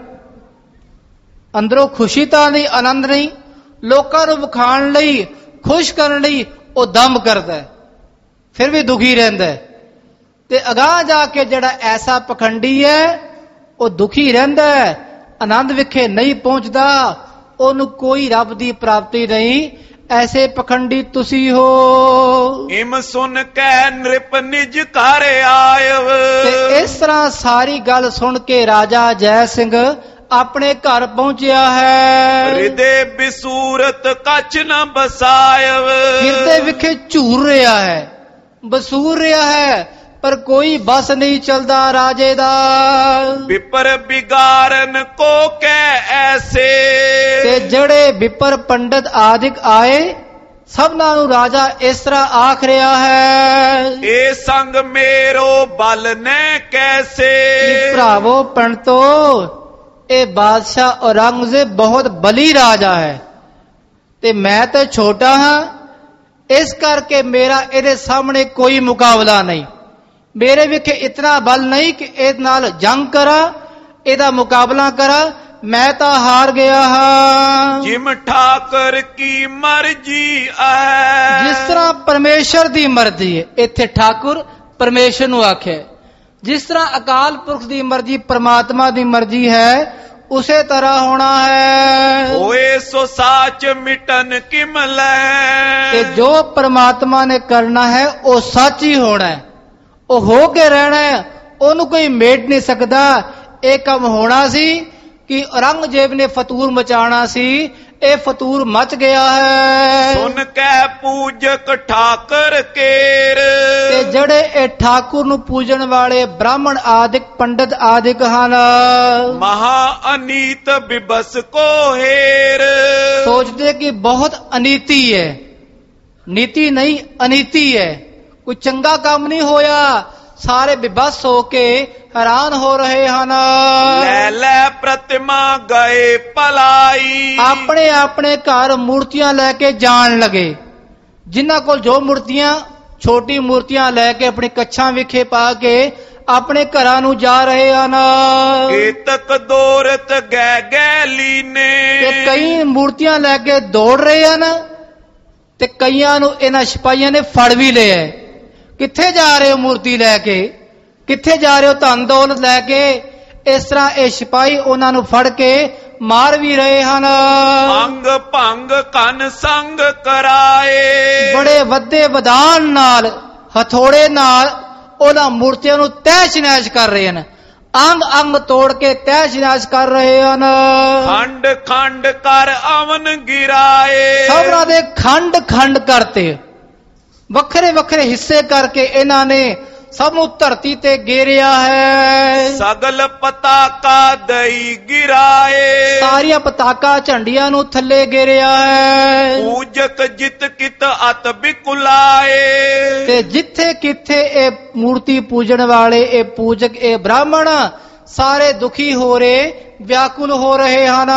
ਅੰਦਰੋਂ ਖੁਸ਼ੀ ਤਾਂ ਨਹੀਂ, ਆਨੰਦ ਨਹੀਂ। ਲੋਕਾਂ ਨੂੰ ਵਿਖਾਉਣ ਲਈ, ਖੁਸ਼ ਕਰਨ ਲਈ ਉਹ ਦੰਭ ਕਰਦਾ ਹੈ, ਫਿਰ ਵੀ ਦੁਖੀ ਰਹਿੰਦਾ ਹੈ। ਤੇ ਅਗਾਂਹ ਜਾ ਕੇ ਜਿਹੜਾ ਐਸਾ ਪਖੰਡੀ ਹੈ ਉਹ ਦੁਖੀ ਰਹਿੰਦਾ ਹੈ, ਆਨੰਦ ਵਿਖੇ ਨਹੀਂ ਪਹੁੰਚਦਾ, ਉਹਨੂੰ ਕੋਈ ਰੱਬ ਦੀ ਪ੍ਰਾਪਤੀ ਨਹੀਂ। ਐਸੇ ਪਖੰਡੀ ਤੁਸੀਂ ਹੋ। ਇਮ ਸੁਨ ਕੈ ਨ੍ਰਿਪ ਨਿਜ ਘਰ ਆਇਵ। ਤੇ ਇਸ ਤਰ੍ਹਾਂ ਸਾਰੀ ਗੱਲ ਸੁਣ ਕੇ ਰਾਜਾ ਜੈ ਸਿੰਘ ਆਪਣੇ ਘਰ ਪਹੁੰਚਿਆ ਹੈ। ਹਿਰਦੇ ਬਿਸੂਰਤ ਕਛ ਨ ਬਸਾਇਵ। ਹਿਰਦੇ ਵਿਖੇ ਝੂਰ ਰਿਹਾ ਹੈ, ਬਸੂਰ ਰਿਹਾ ਹੈ, ਪਰ ਕੋਈ ਬਸ ਨਹੀਂ ਚੱਲਦਾ ਰਾਜੇ ਦਾ। ਵਿਪਰ ਬਿਗਾਰਨ ਕੋ ਕਹਿ ਐਸੇ। ਤੇ ਜਿਹੜੇ ਵਿਪਰ ਪੰਡਤ ਆਦਿਕ ਆਏ, ਸਭਨਾਂ ਨੂੰ ਰਾਜਾ ਇਸ ਤਰ੍ਹਾਂ ਆਖ ਰਿਹਾ ਹੈ। ਇਹ ਸੰਗ ਮੇਰੋ ਬਲ ਨੇ ਕੈਸੇ। ਭਰਾਵੋ ਪੰਡਤੋ, ਇਹ ਬਾਦਸ਼ਾਹ ਔਰੰਗਜ਼ੇਬ ਬਹੁਤ ਬਲੀ ਰਾਜਾ ਹੈ ਤੇ ਮੈਂ ਤਾਂ ਛੋਟਾ ਹਾਂ। ਇਸ ਕਰਕੇ ਮੇਰਾ ਇਹਦੇ ਸਾਹਮਣੇ ਕੋਈ ਮੁਕਾਬਲਾ ਨਹੀਂ। ਮੇਰੇ ਵਿਖੇ ਇਤਨਾ ਬਲ ਨਹੀਂ ਕਿ ਇਹਦੇ ਨਾਲ ਜੰਗ ਕਰਾਂ, ਇਹਦਾ ਮੁਕਾਬਲਾ ਕਰਾਂ। ਮੈਂ ਤਾਂ ਹਾਰ ਗਿਆ ਹਾਂ। ਜਿਮ ਠਾਕਰ ਕੀ ਮਰਜ਼ੀ ਹੈ। ਜਿਸ ਤਰ੍ਹਾਂ ਪਰਮੇਸ਼ਰ ਦੀ ਮਰਜ਼ੀ ਹੈ, ਇੱਥੇ ਠਾਕੁਰ ਪਰਮੇਸ਼ਰ ਨੂੰ ਆਖਿਆ। ਜਿਸ ਤਰ੍ਹਾਂ ਅਕਾਲ ਪੁਰਖ ਦੀ ਮਰਜ਼ੀ, ਪ੍ਰਮਾਤਮਾ ਦੀ ਮਰਜ਼ੀ ਹੈ, ਉਸੇ ਤਰ੍ਹਾਂ ਹੋਣਾ ਹੈ। ਹੋਏ ਸੋ ਸਾਚ ਮਿਟਨ ਕਿਮ ਲੈ। ਕਿ ਜੋ ਪ੍ਰਮਾਤਮਾ ਨੇ ਕਰਨਾ ਹੈ ਉਹ ਸੱਚ ਹੀ ਹੋਣਾ ਹੈ, ਉਹ ਹੋ ਕੇ ਰਹਿਣਾ ਹੈ, ਉਹਨੂੰ ਕੋਈ ਮੇਟ ਨਹੀਂ ਸਕਦਾ। ਇਹ ਕੰਮ ਹੋਣਾ ਸੀ ਕਿ ਔਰੰਗਜ਼ੇਬ ਨੇ ਫਤੂਰ ਮਚਾਣਾ ਸੀ, ਇਹ ਫਤੂਰ ਮਚ ਗਿਆ ਹੈ। ਸੁਨ ਕੈ ਪੂਜਕ ਠਾਕਰ ਕੇਰ। ਤੇ ਜਿਹੜੇ ਇਹ ਠਾਕੁਰ ਨੂੰ ਪੂਜਣ ਵਾਲੇ ਬ੍ਰਾਹਮਣ ਆਦਿਕ, ਪੰਡਤ ਆਦਿਕ ਹਨ, ਮਹਾ ਅਨੀਤ ਬਿਬਸ ਕੋ ਹੇਰ। ਸੋਚਦੇ ਕਿ ਬਹੁਤ ਅਨੀਤੀ ਹੈ, ਨੀਤੀ ਨਹੀਂ ਅਨੀਤੀ ਹੈ। ਕੋਈ ਚੰਗਾ ਕੰਮ ਨਹੀਂ ਹੋਇਆ, ਸਾਰੇ ਬੇਬਸ ਹੋ ਕੇ ਹੈਰਾਨ ਹੋ ਰਹੇ ਹਨ। ਲੈ ਲੈ ਪ੍ਰਤਿਮਾ ਗਏ ਭਲਾਈ, ਆਪਣੇ ਆਪਣੇ ਘਰ ਮੂਰਤੀਆਂ ਲੈ ਕੇ ਜਾਣ ਲਗੇ। ਜਿਨ੍ਹਾਂ ਕੋਲ ਜੋ ਮੂਰਤੀਆਂ, ਛੋਟੀ ਮੂਰਤੀਆਂ ਲੈ ਕੇ ਆਪਣੇ ਕੱਛਾਂ ਵਿਖੇ ਪਾ ਕੇ ਆਪਣੇ ਘਰਾਂ ਨੂੰ ਜਾ ਰਹੇ ਹਨ। ਏਤਕ ਦੋਰਤ ਗੈ ਗੈ ਲੀਨੇ, ਤੇ ਕਈ ਮੂਰਤੀਆਂ ਲੈ ਕੇ ਦੌੜ ਰਹੇ ਹਨ ਤੇ ਕਈਆਂ ਨੂੰ ਇਹਨਾਂ ਸਿਪਾਹੀਆਂ ਨੇ ਫੜ ਵੀ ਲਿਆ। ਕਿੱਥੇ ਜਾ ਰਹੇ ਹੋ ਮੂਰਤੀ ਲੈ ਕੇ, ਕਿੱਥੇ ਜਾ ਰਹੇ ਹੋ ਧਨ ਦੌਲਤ ਲੈ ਕੇ? ਇਸ ਤਰ੍ਹਾਂ ਇਹ ਸਿਪਾਹੀ ਉਹਨਾਂ ਨੂੰ ਫੜ ਕੇ ਮਾਰ ਵੀ ਰਹੇ ਹਨ। ਅੰਗ ਭੰਗ ਕਨ ਸੰਗ ਕਰਾਏ, ਬੜੇ ਵੱਡੇ ਵਿਧਾਨ ਨਾਲ, ਹਥੋੜੇ ਨਾਲ ਉਹਨਾਂ ਮੂਰਤੀਆਂ ਨੂੰ ਤਹਿਸ਼ ਨਹਿਸ਼ ਕਰ ਰਹੇ ਹਨ। ਅੰਗ ਅੰਗ ਤੋੜ ਕੇ ਤਹਿਸ਼ ਨਹਿਸ਼ ਕਰ ਰਹੇ ਹਨ। ਖੰਡ ਖੰਡ ਕਰ ਅਵਨ ਗਿਰਾਏ, ਸਭਨਾਂ ਦੇ ਖੰਡ ਖੰਡ ਕਰਤੇ, ਵੱਖਰੇ ਵੱਖਰੇ ਹਿੱਸੇ ਕਰਕੇ ਇਹਨਾਂ ਨੇ ਸਭ ਨੂੰ ਧਰਤੀ ਤੇ ਗੇਰਿਆ ਹੈ। ਸਗਲ ਪਤਾਕਾ ਦਈ ਗਿਰਾਏ, ਸਾਰੀਆਂ ਪਤਾਕਾ ਝੰਡੀਆਂ ਨੂੰ ਥੱਲੇ ਗੇਰਿਆ ਹੈ। ਪੂਜਕ ਜਿਤ ਕਿਤ ਅਤ ਬਿਕੁਲਾਏ, ਤੇ ਜਿੱਥੇ ਕਿੱਥੇ ਇਹ ਮੂਰਤੀ ਪੂਜਣ ਵਾਲੇ, ਇਹ ਪੂਜਕ, ਇਹ ਬ੍ਰਾਹਮਣ ਸਾਰੇ ਦੁਖੀ ਹੋ ਰਹੇ, ਵਿਆਕੁਲ ਹੋ ਰਹੇ ਹਨ।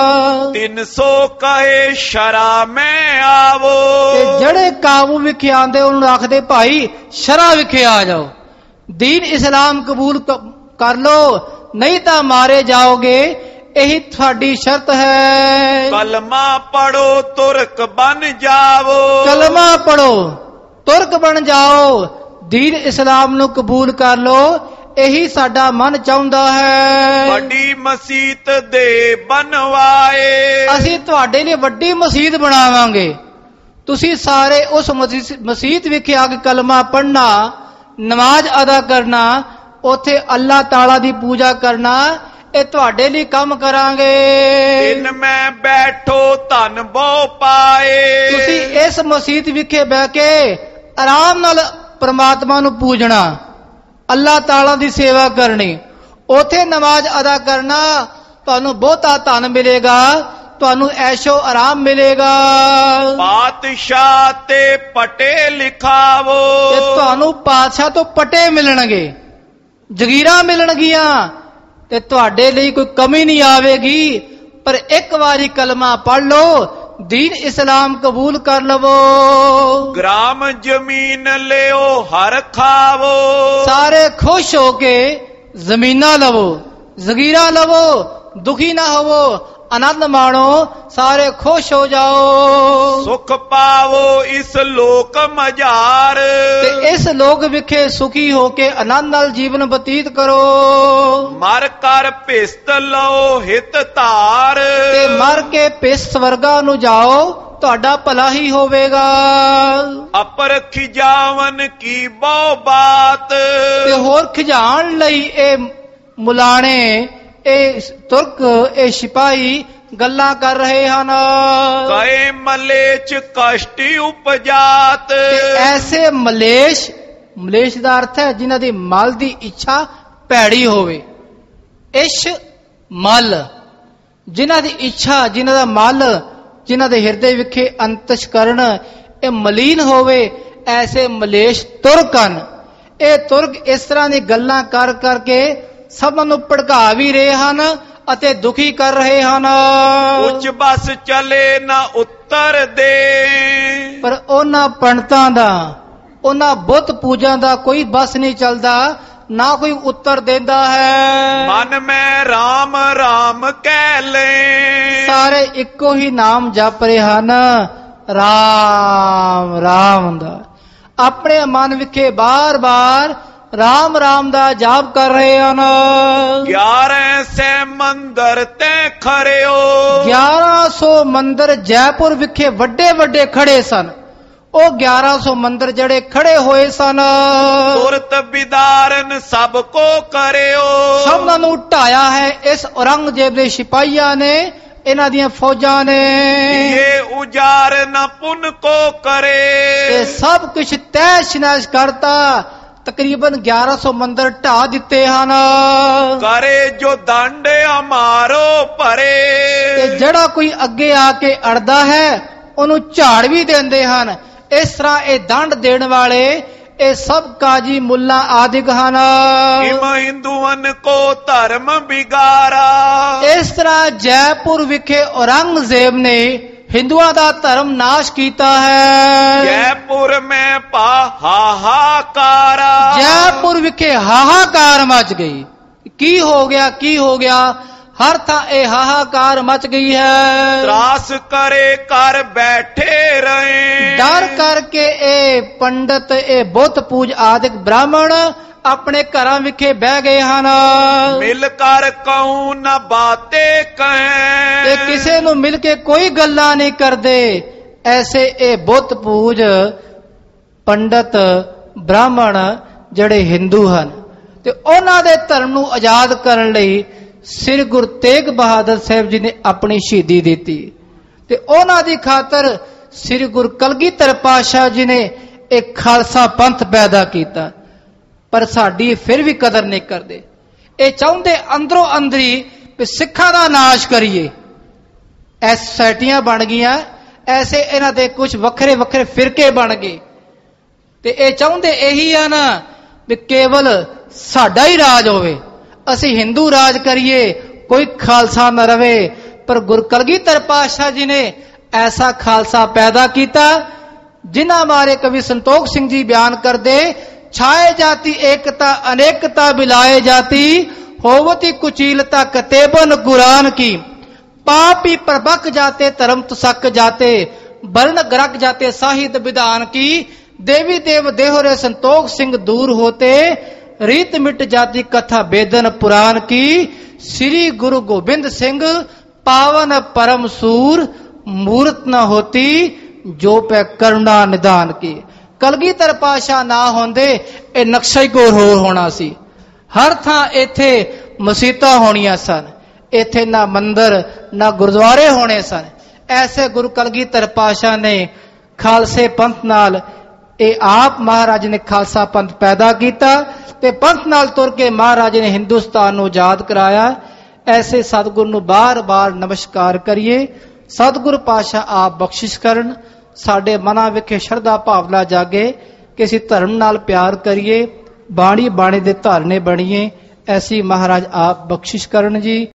300 ਕਹੇ ਸ਼ਰਾ ਮੈਂ ਆਵੋ, ਤੇ ਜਿਹੜੇ ਕਾਬੂ ਵਿਖੇ ਆਂਦੇ ਉਹਨੂੰ ਆਖਦੇ ਭਾਈ ਸ਼ਰਾ ਵਿਖੇ ਆ ਜਾਓ, ਦੀਨ ਇਸਲਾਮ ਕਬੂਲ ਕਰ ਲੋ, ਨਹੀਂ ਤਾਂ ਮਾਰੇ ਜਾਓਗੇ, ਇਹੀ ਤੁਹਾਡੀ ਸ਼ਰਤ ਹੈ। ਕਲਮਾ ਪੜੋ ਤੁਰਕ ਬਨ ਜਾਵੋ, ਕਲਮਾ ਪੜੋ ਤੁਰਕ ਬਣ ਜਾਓ, ਦੀਨ ਇਸਲਾਮ ਨੂੰ ਕਬੂਲ ਕਰ ਲੋ, ਇਹੀ ਸਾਡਾ ਮਨ ਚਾਹੁੰਦਾ ਹੈ। ਵੱਡੀ ਮਸੀਤ ਦੇ ਬਣਵਾਏ, ਅਸੀਂ ਤੁਹਾਡੇ ਲਈ ਵੱਡੀ ਮਸਜਿਦ ਬਣਾਵਾਂਗੇ, ਤੁਸੀਂ ਸਾਰੇ ਉਸ ਮਸਜਿਦ ਵਿਖੇ ਆ ਕੇ ਕਲਮਾ ਪੜ੍ਹਨਾ, ਨਮਾਜ਼ ਅਦਾ ਕਰਨਾ, ਉੱਥੇ ਅੱਲਾਹ ਤਾਲਾ ਦੀ ਪੂਜਾ ਕਰਨਾ, ਇਹ ਤੁਹਾਡੇ ਲਈ ਕੰਮ ਕਰਾਂਗੇ। ਦਿਨ ਮੈਂ ਬੈਠੋ ਧਨ ਬਹੁ ਪਾਏ, ਤੁਸੀਂ ਇਸ ਮਸਜਿਦ ਵਿਖੇ ਬਹਿ ਕੇ ਆਰਾਮ ਨਾਲ ਪ੍ਰਮਾਤਮਾ ਨੂੰ ਪੂਜਣਾ, ਅੱਲਾਹ ਤਾਲਾ ਦੀ ਸੇਵਾ ਕਰਨੀ, ਉਥੇ ਨਮਾਜ਼ ਅਦਾ ਕਰਨਾ, ਤੁਹਾਨੂੰ ਬਹੁਤਾ ਧਨ ਮਿਲੇਗਾ, ਤੁਹਾਨੂੰ ਐਸ਼ੋ ਆਰਾਮ ਮਿਲੇਗਾ। ਪਾਤਸ਼ਾਹ ਤੇ ਪਟੇ ਲਿਖਾਵੋ, ਤੇ ਤੁਹਾਨੂੰ ਪਾਤਸ਼ਾਹ ਤੋਂ ਪਟੇ ਮਿਲਣਗੇ, ਜਗੀਰਾਂ ਮਿਲਣਗੀਆਂ, ਤੇ ਤੁਹਾਡੇ ਲਈ ਕੋਈ ਕਮੀ ਨਹੀਂ ਆਵੇਗੀ। ਪਰ ਇੱਕ ਵਾਰੀ ਕਲਮਾ ਪੜ੍ਹ ਲਓ, ਦੀਨ ਇਸਲਾਮ ਕਬੂਲ ਕਰ ਲਵੋ। ਗ੍ਰਾਮ ਜ਼ਮੀਨ ਲਿਓ ਹਰ ਖਾਵੋ, ਸਾਰੇ ਖੁਸ਼ ਹੋ ਕੇ ਜ਼ਮੀਨਾਂ ਲਵੋ, ਜ਼ਗੀਰਾਂ ਲਵੋ, ਦੁਖੀ ਨਾ ਹੋਵੋ, ਆਨੰਦ ਮਾਣੋ, ਸਾਰੇ ਖੁਸ਼ ਹੋ ਜਾਓ। ਸੁਖ ਪਾਵੋ ਇਸ ਲੋਕ ਮਝਾਰ, ਤੇ ਇਸ ਲੋਕ ਵਿਖੇ ਸੁਖੀ ਹੋ ਕੇ ਆਨੰਦ ਨਾਲ ਜੀਵਨ ਬਤੀਤ ਕਰੋ। ਮਰ ਕਰ ਭਿਸਤ ਲਓ ਹਿਤ ਧਾਰ, ਤੇ ਮਰ ਕੇ ਭਿਸ ਸਵਰਗਾ ਨੂੰ ਜਾਓ, ਤੁਹਾਡਾ ਭਲਾ ਹੀ ਹੋਵੇਗਾ। ਅਪਰ ਖਿਜਾਵਨ ਕੀ ਬਹੁ ਬਾਤ, ਤੇ ਹੋਰ ਖਿਜਾਣ ਲਈ ਇਹ ਮੁਲਾਣੇ, ਇਹ ਤੁਰਕ, ਇਹ ਸਿਪਾਹੀ ਗੱਲਾਂ ਕਰ ਰਹੇ ਹਨ। ਕਏ ਮਲੇਚ ਕਸ਼ਟੀ ਉਪਜਾਤ, ਤੇ ਐਸੇ ਮਲੇਸ਼, ਮਲੇਸ਼ ਦਾ ਅਰਥ ਹੈ ਜਿਨ੍ਹਾਂ ਦੀ ਮਲ ਦੀ ਇੱਛਾ ਭੈੜੀ ਹੋਵੇ। ਇਸ਼ ਮਲ, ਜਿਨ੍ਹਾਂ ਦੀ ਇੱਛਾ, ਜਿਨ੍ਹਾਂ ਦਾ ਮਲ, ਜਿਨ੍ਹਾਂ ਦੇ ਹਿਰਦੇ ਵਿਖੇ ਅੰਤਸ਼ਕਰਨ ਇਹ ਮਲੀਨ ਹੋਵੇ, ਐਸੇ ਮਲੇਸ਼ ਤੁਰਕ ਹਨ। ਇਹ ਤੁਰਕ ਇਸ ਤਰ੍ਹਾਂ ਦੀ ਗੱਲਾਂ ਕਰ ਕਰਕੇ ਸਭ ਨੂੰ ਭੜਕਾ ਵੀ ਰਹੇ ਹਨ ਅਤੇ ਦੁਖੀ ਕਰ ਰਹੇ ਹਨ। ਉੱਚ ਬਸ ਚਲੇ ਨਾ ਉੱਤਰ ਦੇ, ਪਰ ਉਹਨਾਂ ਪੰਡਤਾਂ ਦਾ, ਉਹਨਾਂ ਬੁੱਤ ਪੂਜਾ ਦਾ ਕੋਈ ਬਸ ਨਹੀਂ ਚੱਲਦਾ, ਨਾ ਕੋਈ ਉੱਤਰ ਦਿੰਦਾ ਹੈ। ਮਨ ਮੈਂ ਰਾਮ ਰਾਮ ਕਹਿ ਲੈ, ਸਾਰੇ ਇੱਕੋ ਹੀ ਨਾਮ ਜਪ ਰਹੇ ਹਨ, ਰਾਮ ਰਾਮ ਦਾ। ਆਪਣੇ ਮਨ ਵਿਖੇ ਬਾਰ-ਬਾਰ ਰਾਮ ਰਾਮ ਦਾ ਜਾਪ ਕਰ ਰਹੇ ਹਨ। 1100 ਮੰਦਰ ਤੇ ਖੜਿਓ, 1100 ਮੰਦਰ ਜੈਪੁਰ ਵਿਖੇ ਵੱਡੇ ਵੱਡੇ ਖੜੇ ਸਨ। ਉਹ 1100 ਮੰਦਰ ਜਿਹੜੇ ਖੜੇ ਹੋਏ ਸਨ, ਸੁਰਤ ਬਿਦਾਰਨ ਸਭ ਕੋ ਕਰਿਓ, ਸਭਨਾਂ ਨੂੰ ਢਾਇਆ ਹੈ ਇਸ ਔਰੰਗਜ਼ੇਬ ਦੇ ਸਿਪਾਹੀਆਂ ਨੇ, ਇਹਨਾਂ ਦੀਆਂ ਫੌਜਾਂ ਨੇ। ਇਹ ਉਜਾਰ ਨਾ ਪੁੰਨ ਕੋ ਕਰੇ, ਇਹ ਸਭ ਕੁਝ ਤੈਸ਼ ਨੈਸ਼ ਕਰਤਾ। ਤਕਰੀਬਨ 1100 ਮੰਦਰ ਢਾ ਦਿੱਤੇ ਹਨ। ਕਰੇ ਜੋ ਦੰਡ ਹਮਾਰੋ ਭਰੇ, ਤੇ ਜਿਹੜਾ ਕੋਈ ਅੱਗੇ ਆ ਕੇ ਅੜਦਾ ਹੈ ਉਹਨੂੰ ਝਾੜ ਵੀ ਦਿੰਦੇ ਹਨ। ਇਸ ਤਰ੍ਹਾਂ ਇਹ ਦੰਡ ਦੇਣ ਵਾਲੇ ਇਹ ਸਭ ਕਾਜੀ ਮੁੱਲਾ ਆਦਿਕ ਹਨ। ਇਮ ਹਿੰਦੂਆਂ ਕੋ ਧਰਮ ਬਿਗਾਰਾ। ਇਸ ਤਰ੍ਹਾਂ ਜੈਪੁਰ ਵਿਖੇ ਔਰੰਗਜ਼ੇਬ ਨੇ ਹਿੰਦੂਆਂ ਦਾ ਧਰਮ ਨਾਸ਼ ਕੀਤਾ ਹੈ। ਜੈਪੁਰ ਮੈਂ ਪਾ ਹਾਹਾਕਾਰਾ। ਜੈਪੁਰ ਵਿਖੇ ਹਾਹਾਕਾਰ ਮਚ ਗਈ। ਕੀ ਹੋ ਗਿਆ, ਕੀ ਹੋ ਗਿਆ? ਹਰ ਥਾਂ ਇਹ ਹਾਹਾਕਾਰ ਮਚ ਗਈ ਹੈ। ਤਰਾਸ ਕਰੇ ਕਰ ਬੈਠੇ ਰਹੇ। ਡਰ ਕਰਕੇ ਇਹ ਪੰਡਤ, ਇਹ ਬੁੱਤ ਪੂਜ ਆਦਿਕ ਬ੍ਰਾਹਮਣ ਆਪਣੇ ਘਰਾਂ ਵਿਖੇ ਬਹਿ ਗਏ ਹਨ। ਮਿਲ ਕਰ ਕਉ ਨ ਬਾਤੇ ਕਹੇ। ਇਹ ਕਿਸੇ ਨੂੰ ਮਿਲ ਕੇ ਕੋਈ ਗੱਲਾਂ ਨਹੀਂ ਕਰਦੇ। ਐਸੇ ਇਹ ਬੁੱਤ ਪੂਜ ਪੰਡਤ ਬ੍ਰਾਹਮਣ ਜਿਹੜੇ ਹਿੰਦੂ ਹਨ, ਤੇ ਉਹਨਾਂ ਦੇ ਧਰਮ ਨੂੰ ਆਜ਼ਾਦ ਕਰਨ ਲਈ ਸ੍ਰੀ ਗੁਰੂ ਤੇਗ ਬਹਾਦਰ ਸਾਹਿਬ ਜੀ ਨੇ ਆਪਣੀ ਸ਼ਹੀਦੀ ਦਿੱਤੀ, ਤੇ ਉਹਨਾਂ ਦੀ ਖਾਤਰ ਸ੍ਰੀ ਗੁਰੂ ਕਲਗੀਧਰ ਪਾਤਸ਼ਾਹ ਜੀ ਨੇ ਇੱਕ ਖਾਲਸਾ ਪੰਥ ਪੈਦਾ ਕੀਤਾ। ਪਰ ਸਾਡੀ ਫਿਰ ਵੀ ਕਦਰ ਨਹੀਂ ਕਰਦੇ। ਇਹ ਚਾਹੁੰਦੇ ਅੰਦਰੋਂ ਅੰਦਰੀ ਵੀ ਸਿੱਖਾਂ ਦਾ ਨਾਸ਼ ਕਰੀਏ। ਐ ਸੁਸਾਇਟੀਆਂ ਬਣ ਗਈਆਂ, ਐਸੇ ਇਹਨਾਂ ਦੇ ਕੁਝ ਵੱਖਰੇ ਵੱਖਰੇ ਫਿਰਕੇ ਬਣ ਗਏ, ਤੇ ਇਹ ਚਾਹੁੰਦੇ ਇਹੀ ਆ ਨਾ ਵੀ ਕੇਵਲ ਸਾਡਾ ਹੀ ਰਾਜ ਹੋਵੇ, ਅਸੀਂ ਹਿੰਦੂ ਰਾਜ ਕਰੀਏ, ਕੋਈ ਖਾਲਸਾ ਨਾ ਰਵੇ। ਪਰ ਗੁਰੂ ਕਲਗੀਧਰ ਪਾਤਸ਼ਾਹ ਜੀ ਨੇ ਐਸਾ ਖਾਲਸਾ ਪੈਦਾ ਕੀਤਾ ਜਿਨ੍ਹਾਂ ਬਾਰੇ ਕਵੀ ਸੰਤੋਖ ਸਿੰਘ ਜੀ ਬਿਆਨ ਕਰਦੇ, ਛਾਏ ਜਾਤੀ ਏਕਤਾ ਅਨੇਕਤਾ ਬਿਲਾਏ ਜਾਤੀ, होवती कुचीलता कतेबन कुरान की, पापी परबक जाते धर्म तुसक जाते, वर्ण ग्रक जाते साहित्य विधान की, देवी देव देहोरे संतोख सिंह दूर होते, रीत मिट जाती कथा बेदन पुराण की, श्री गुरु गोबिंद सिंह पावन परम सूर, मूर्त न होती जो पे करुणा निदान की। कलगीधर पातशाह ना होंदे ਇਹ ਨਕਸ਼ਾ ਹੀ ਕੋਈ ਹੋਰ ਹੋਣਾ ਸੀ। ਹਰ ਥਾਂ ਇੱਥੇ ਮਸੀਤਾਂ ਹੋਣੀਆਂ ਸਨ, ਇੱਥੇ ਨਾ ਮੰਦਰ ਨਾ ਗੁਰਦੁਆਰੇ ਹੋਣੇ ਸਨ। ਐਸੇ ਗੁਰੂ ਕਲਗੀਧਰ ਪਾਤਸ਼ਾਹ ਨੇ ਖਾਲਸੇ ਪੰਥ ਨਾਲ, ਇਹ ਆਪ ਮਹਾਰਾਜ ਨੇ ਖਾਲਸਾ ਪੰਥ ਪੈਦਾ ਕੀਤਾ ਤੇ ਪੰਥ ਨਾਲ ਤੁਰ ਕੇ ਮਹਾਰਾਜ ਨੇ ਹਿੰਦੁਸਤਾਨ ਨੂੰ ਆਜ਼ਾਦ ਕਰਾਇਆ। ਐਸੇ ਸਤਿਗੁਰੂ ਨੂੰ ਬਾਰ-ਬਾਰ ਨਮਸਕਾਰ ਕਰੀਏ। ਸਤਿਗੁਰੂ ਪਾਤਸ਼ਾਹ ਆਪ ਬਖਸ਼ਿਸ਼ ਕਰਨ, ਸਾਡੇ ਮਨਾਂ ਵਿਖੇ ਸ਼ਰਧਾ ਭਾਵਨਾ ਜਾਗੇ ਕਿ ਅਸੀਂ ਧਰਮ ਨਾਲ ਪਿਆਰ ਕਰੀਏ, ਬਾਣੀ ਬਾਣੇ ਦੇ ਧਾਰਨੇ ਬਣੀਏ। ਐਸੀ ਮਹਾਰਾਜ ਆਪ ਬਖਸ਼ਿਸ਼ ਕਰਨ ਜੀ।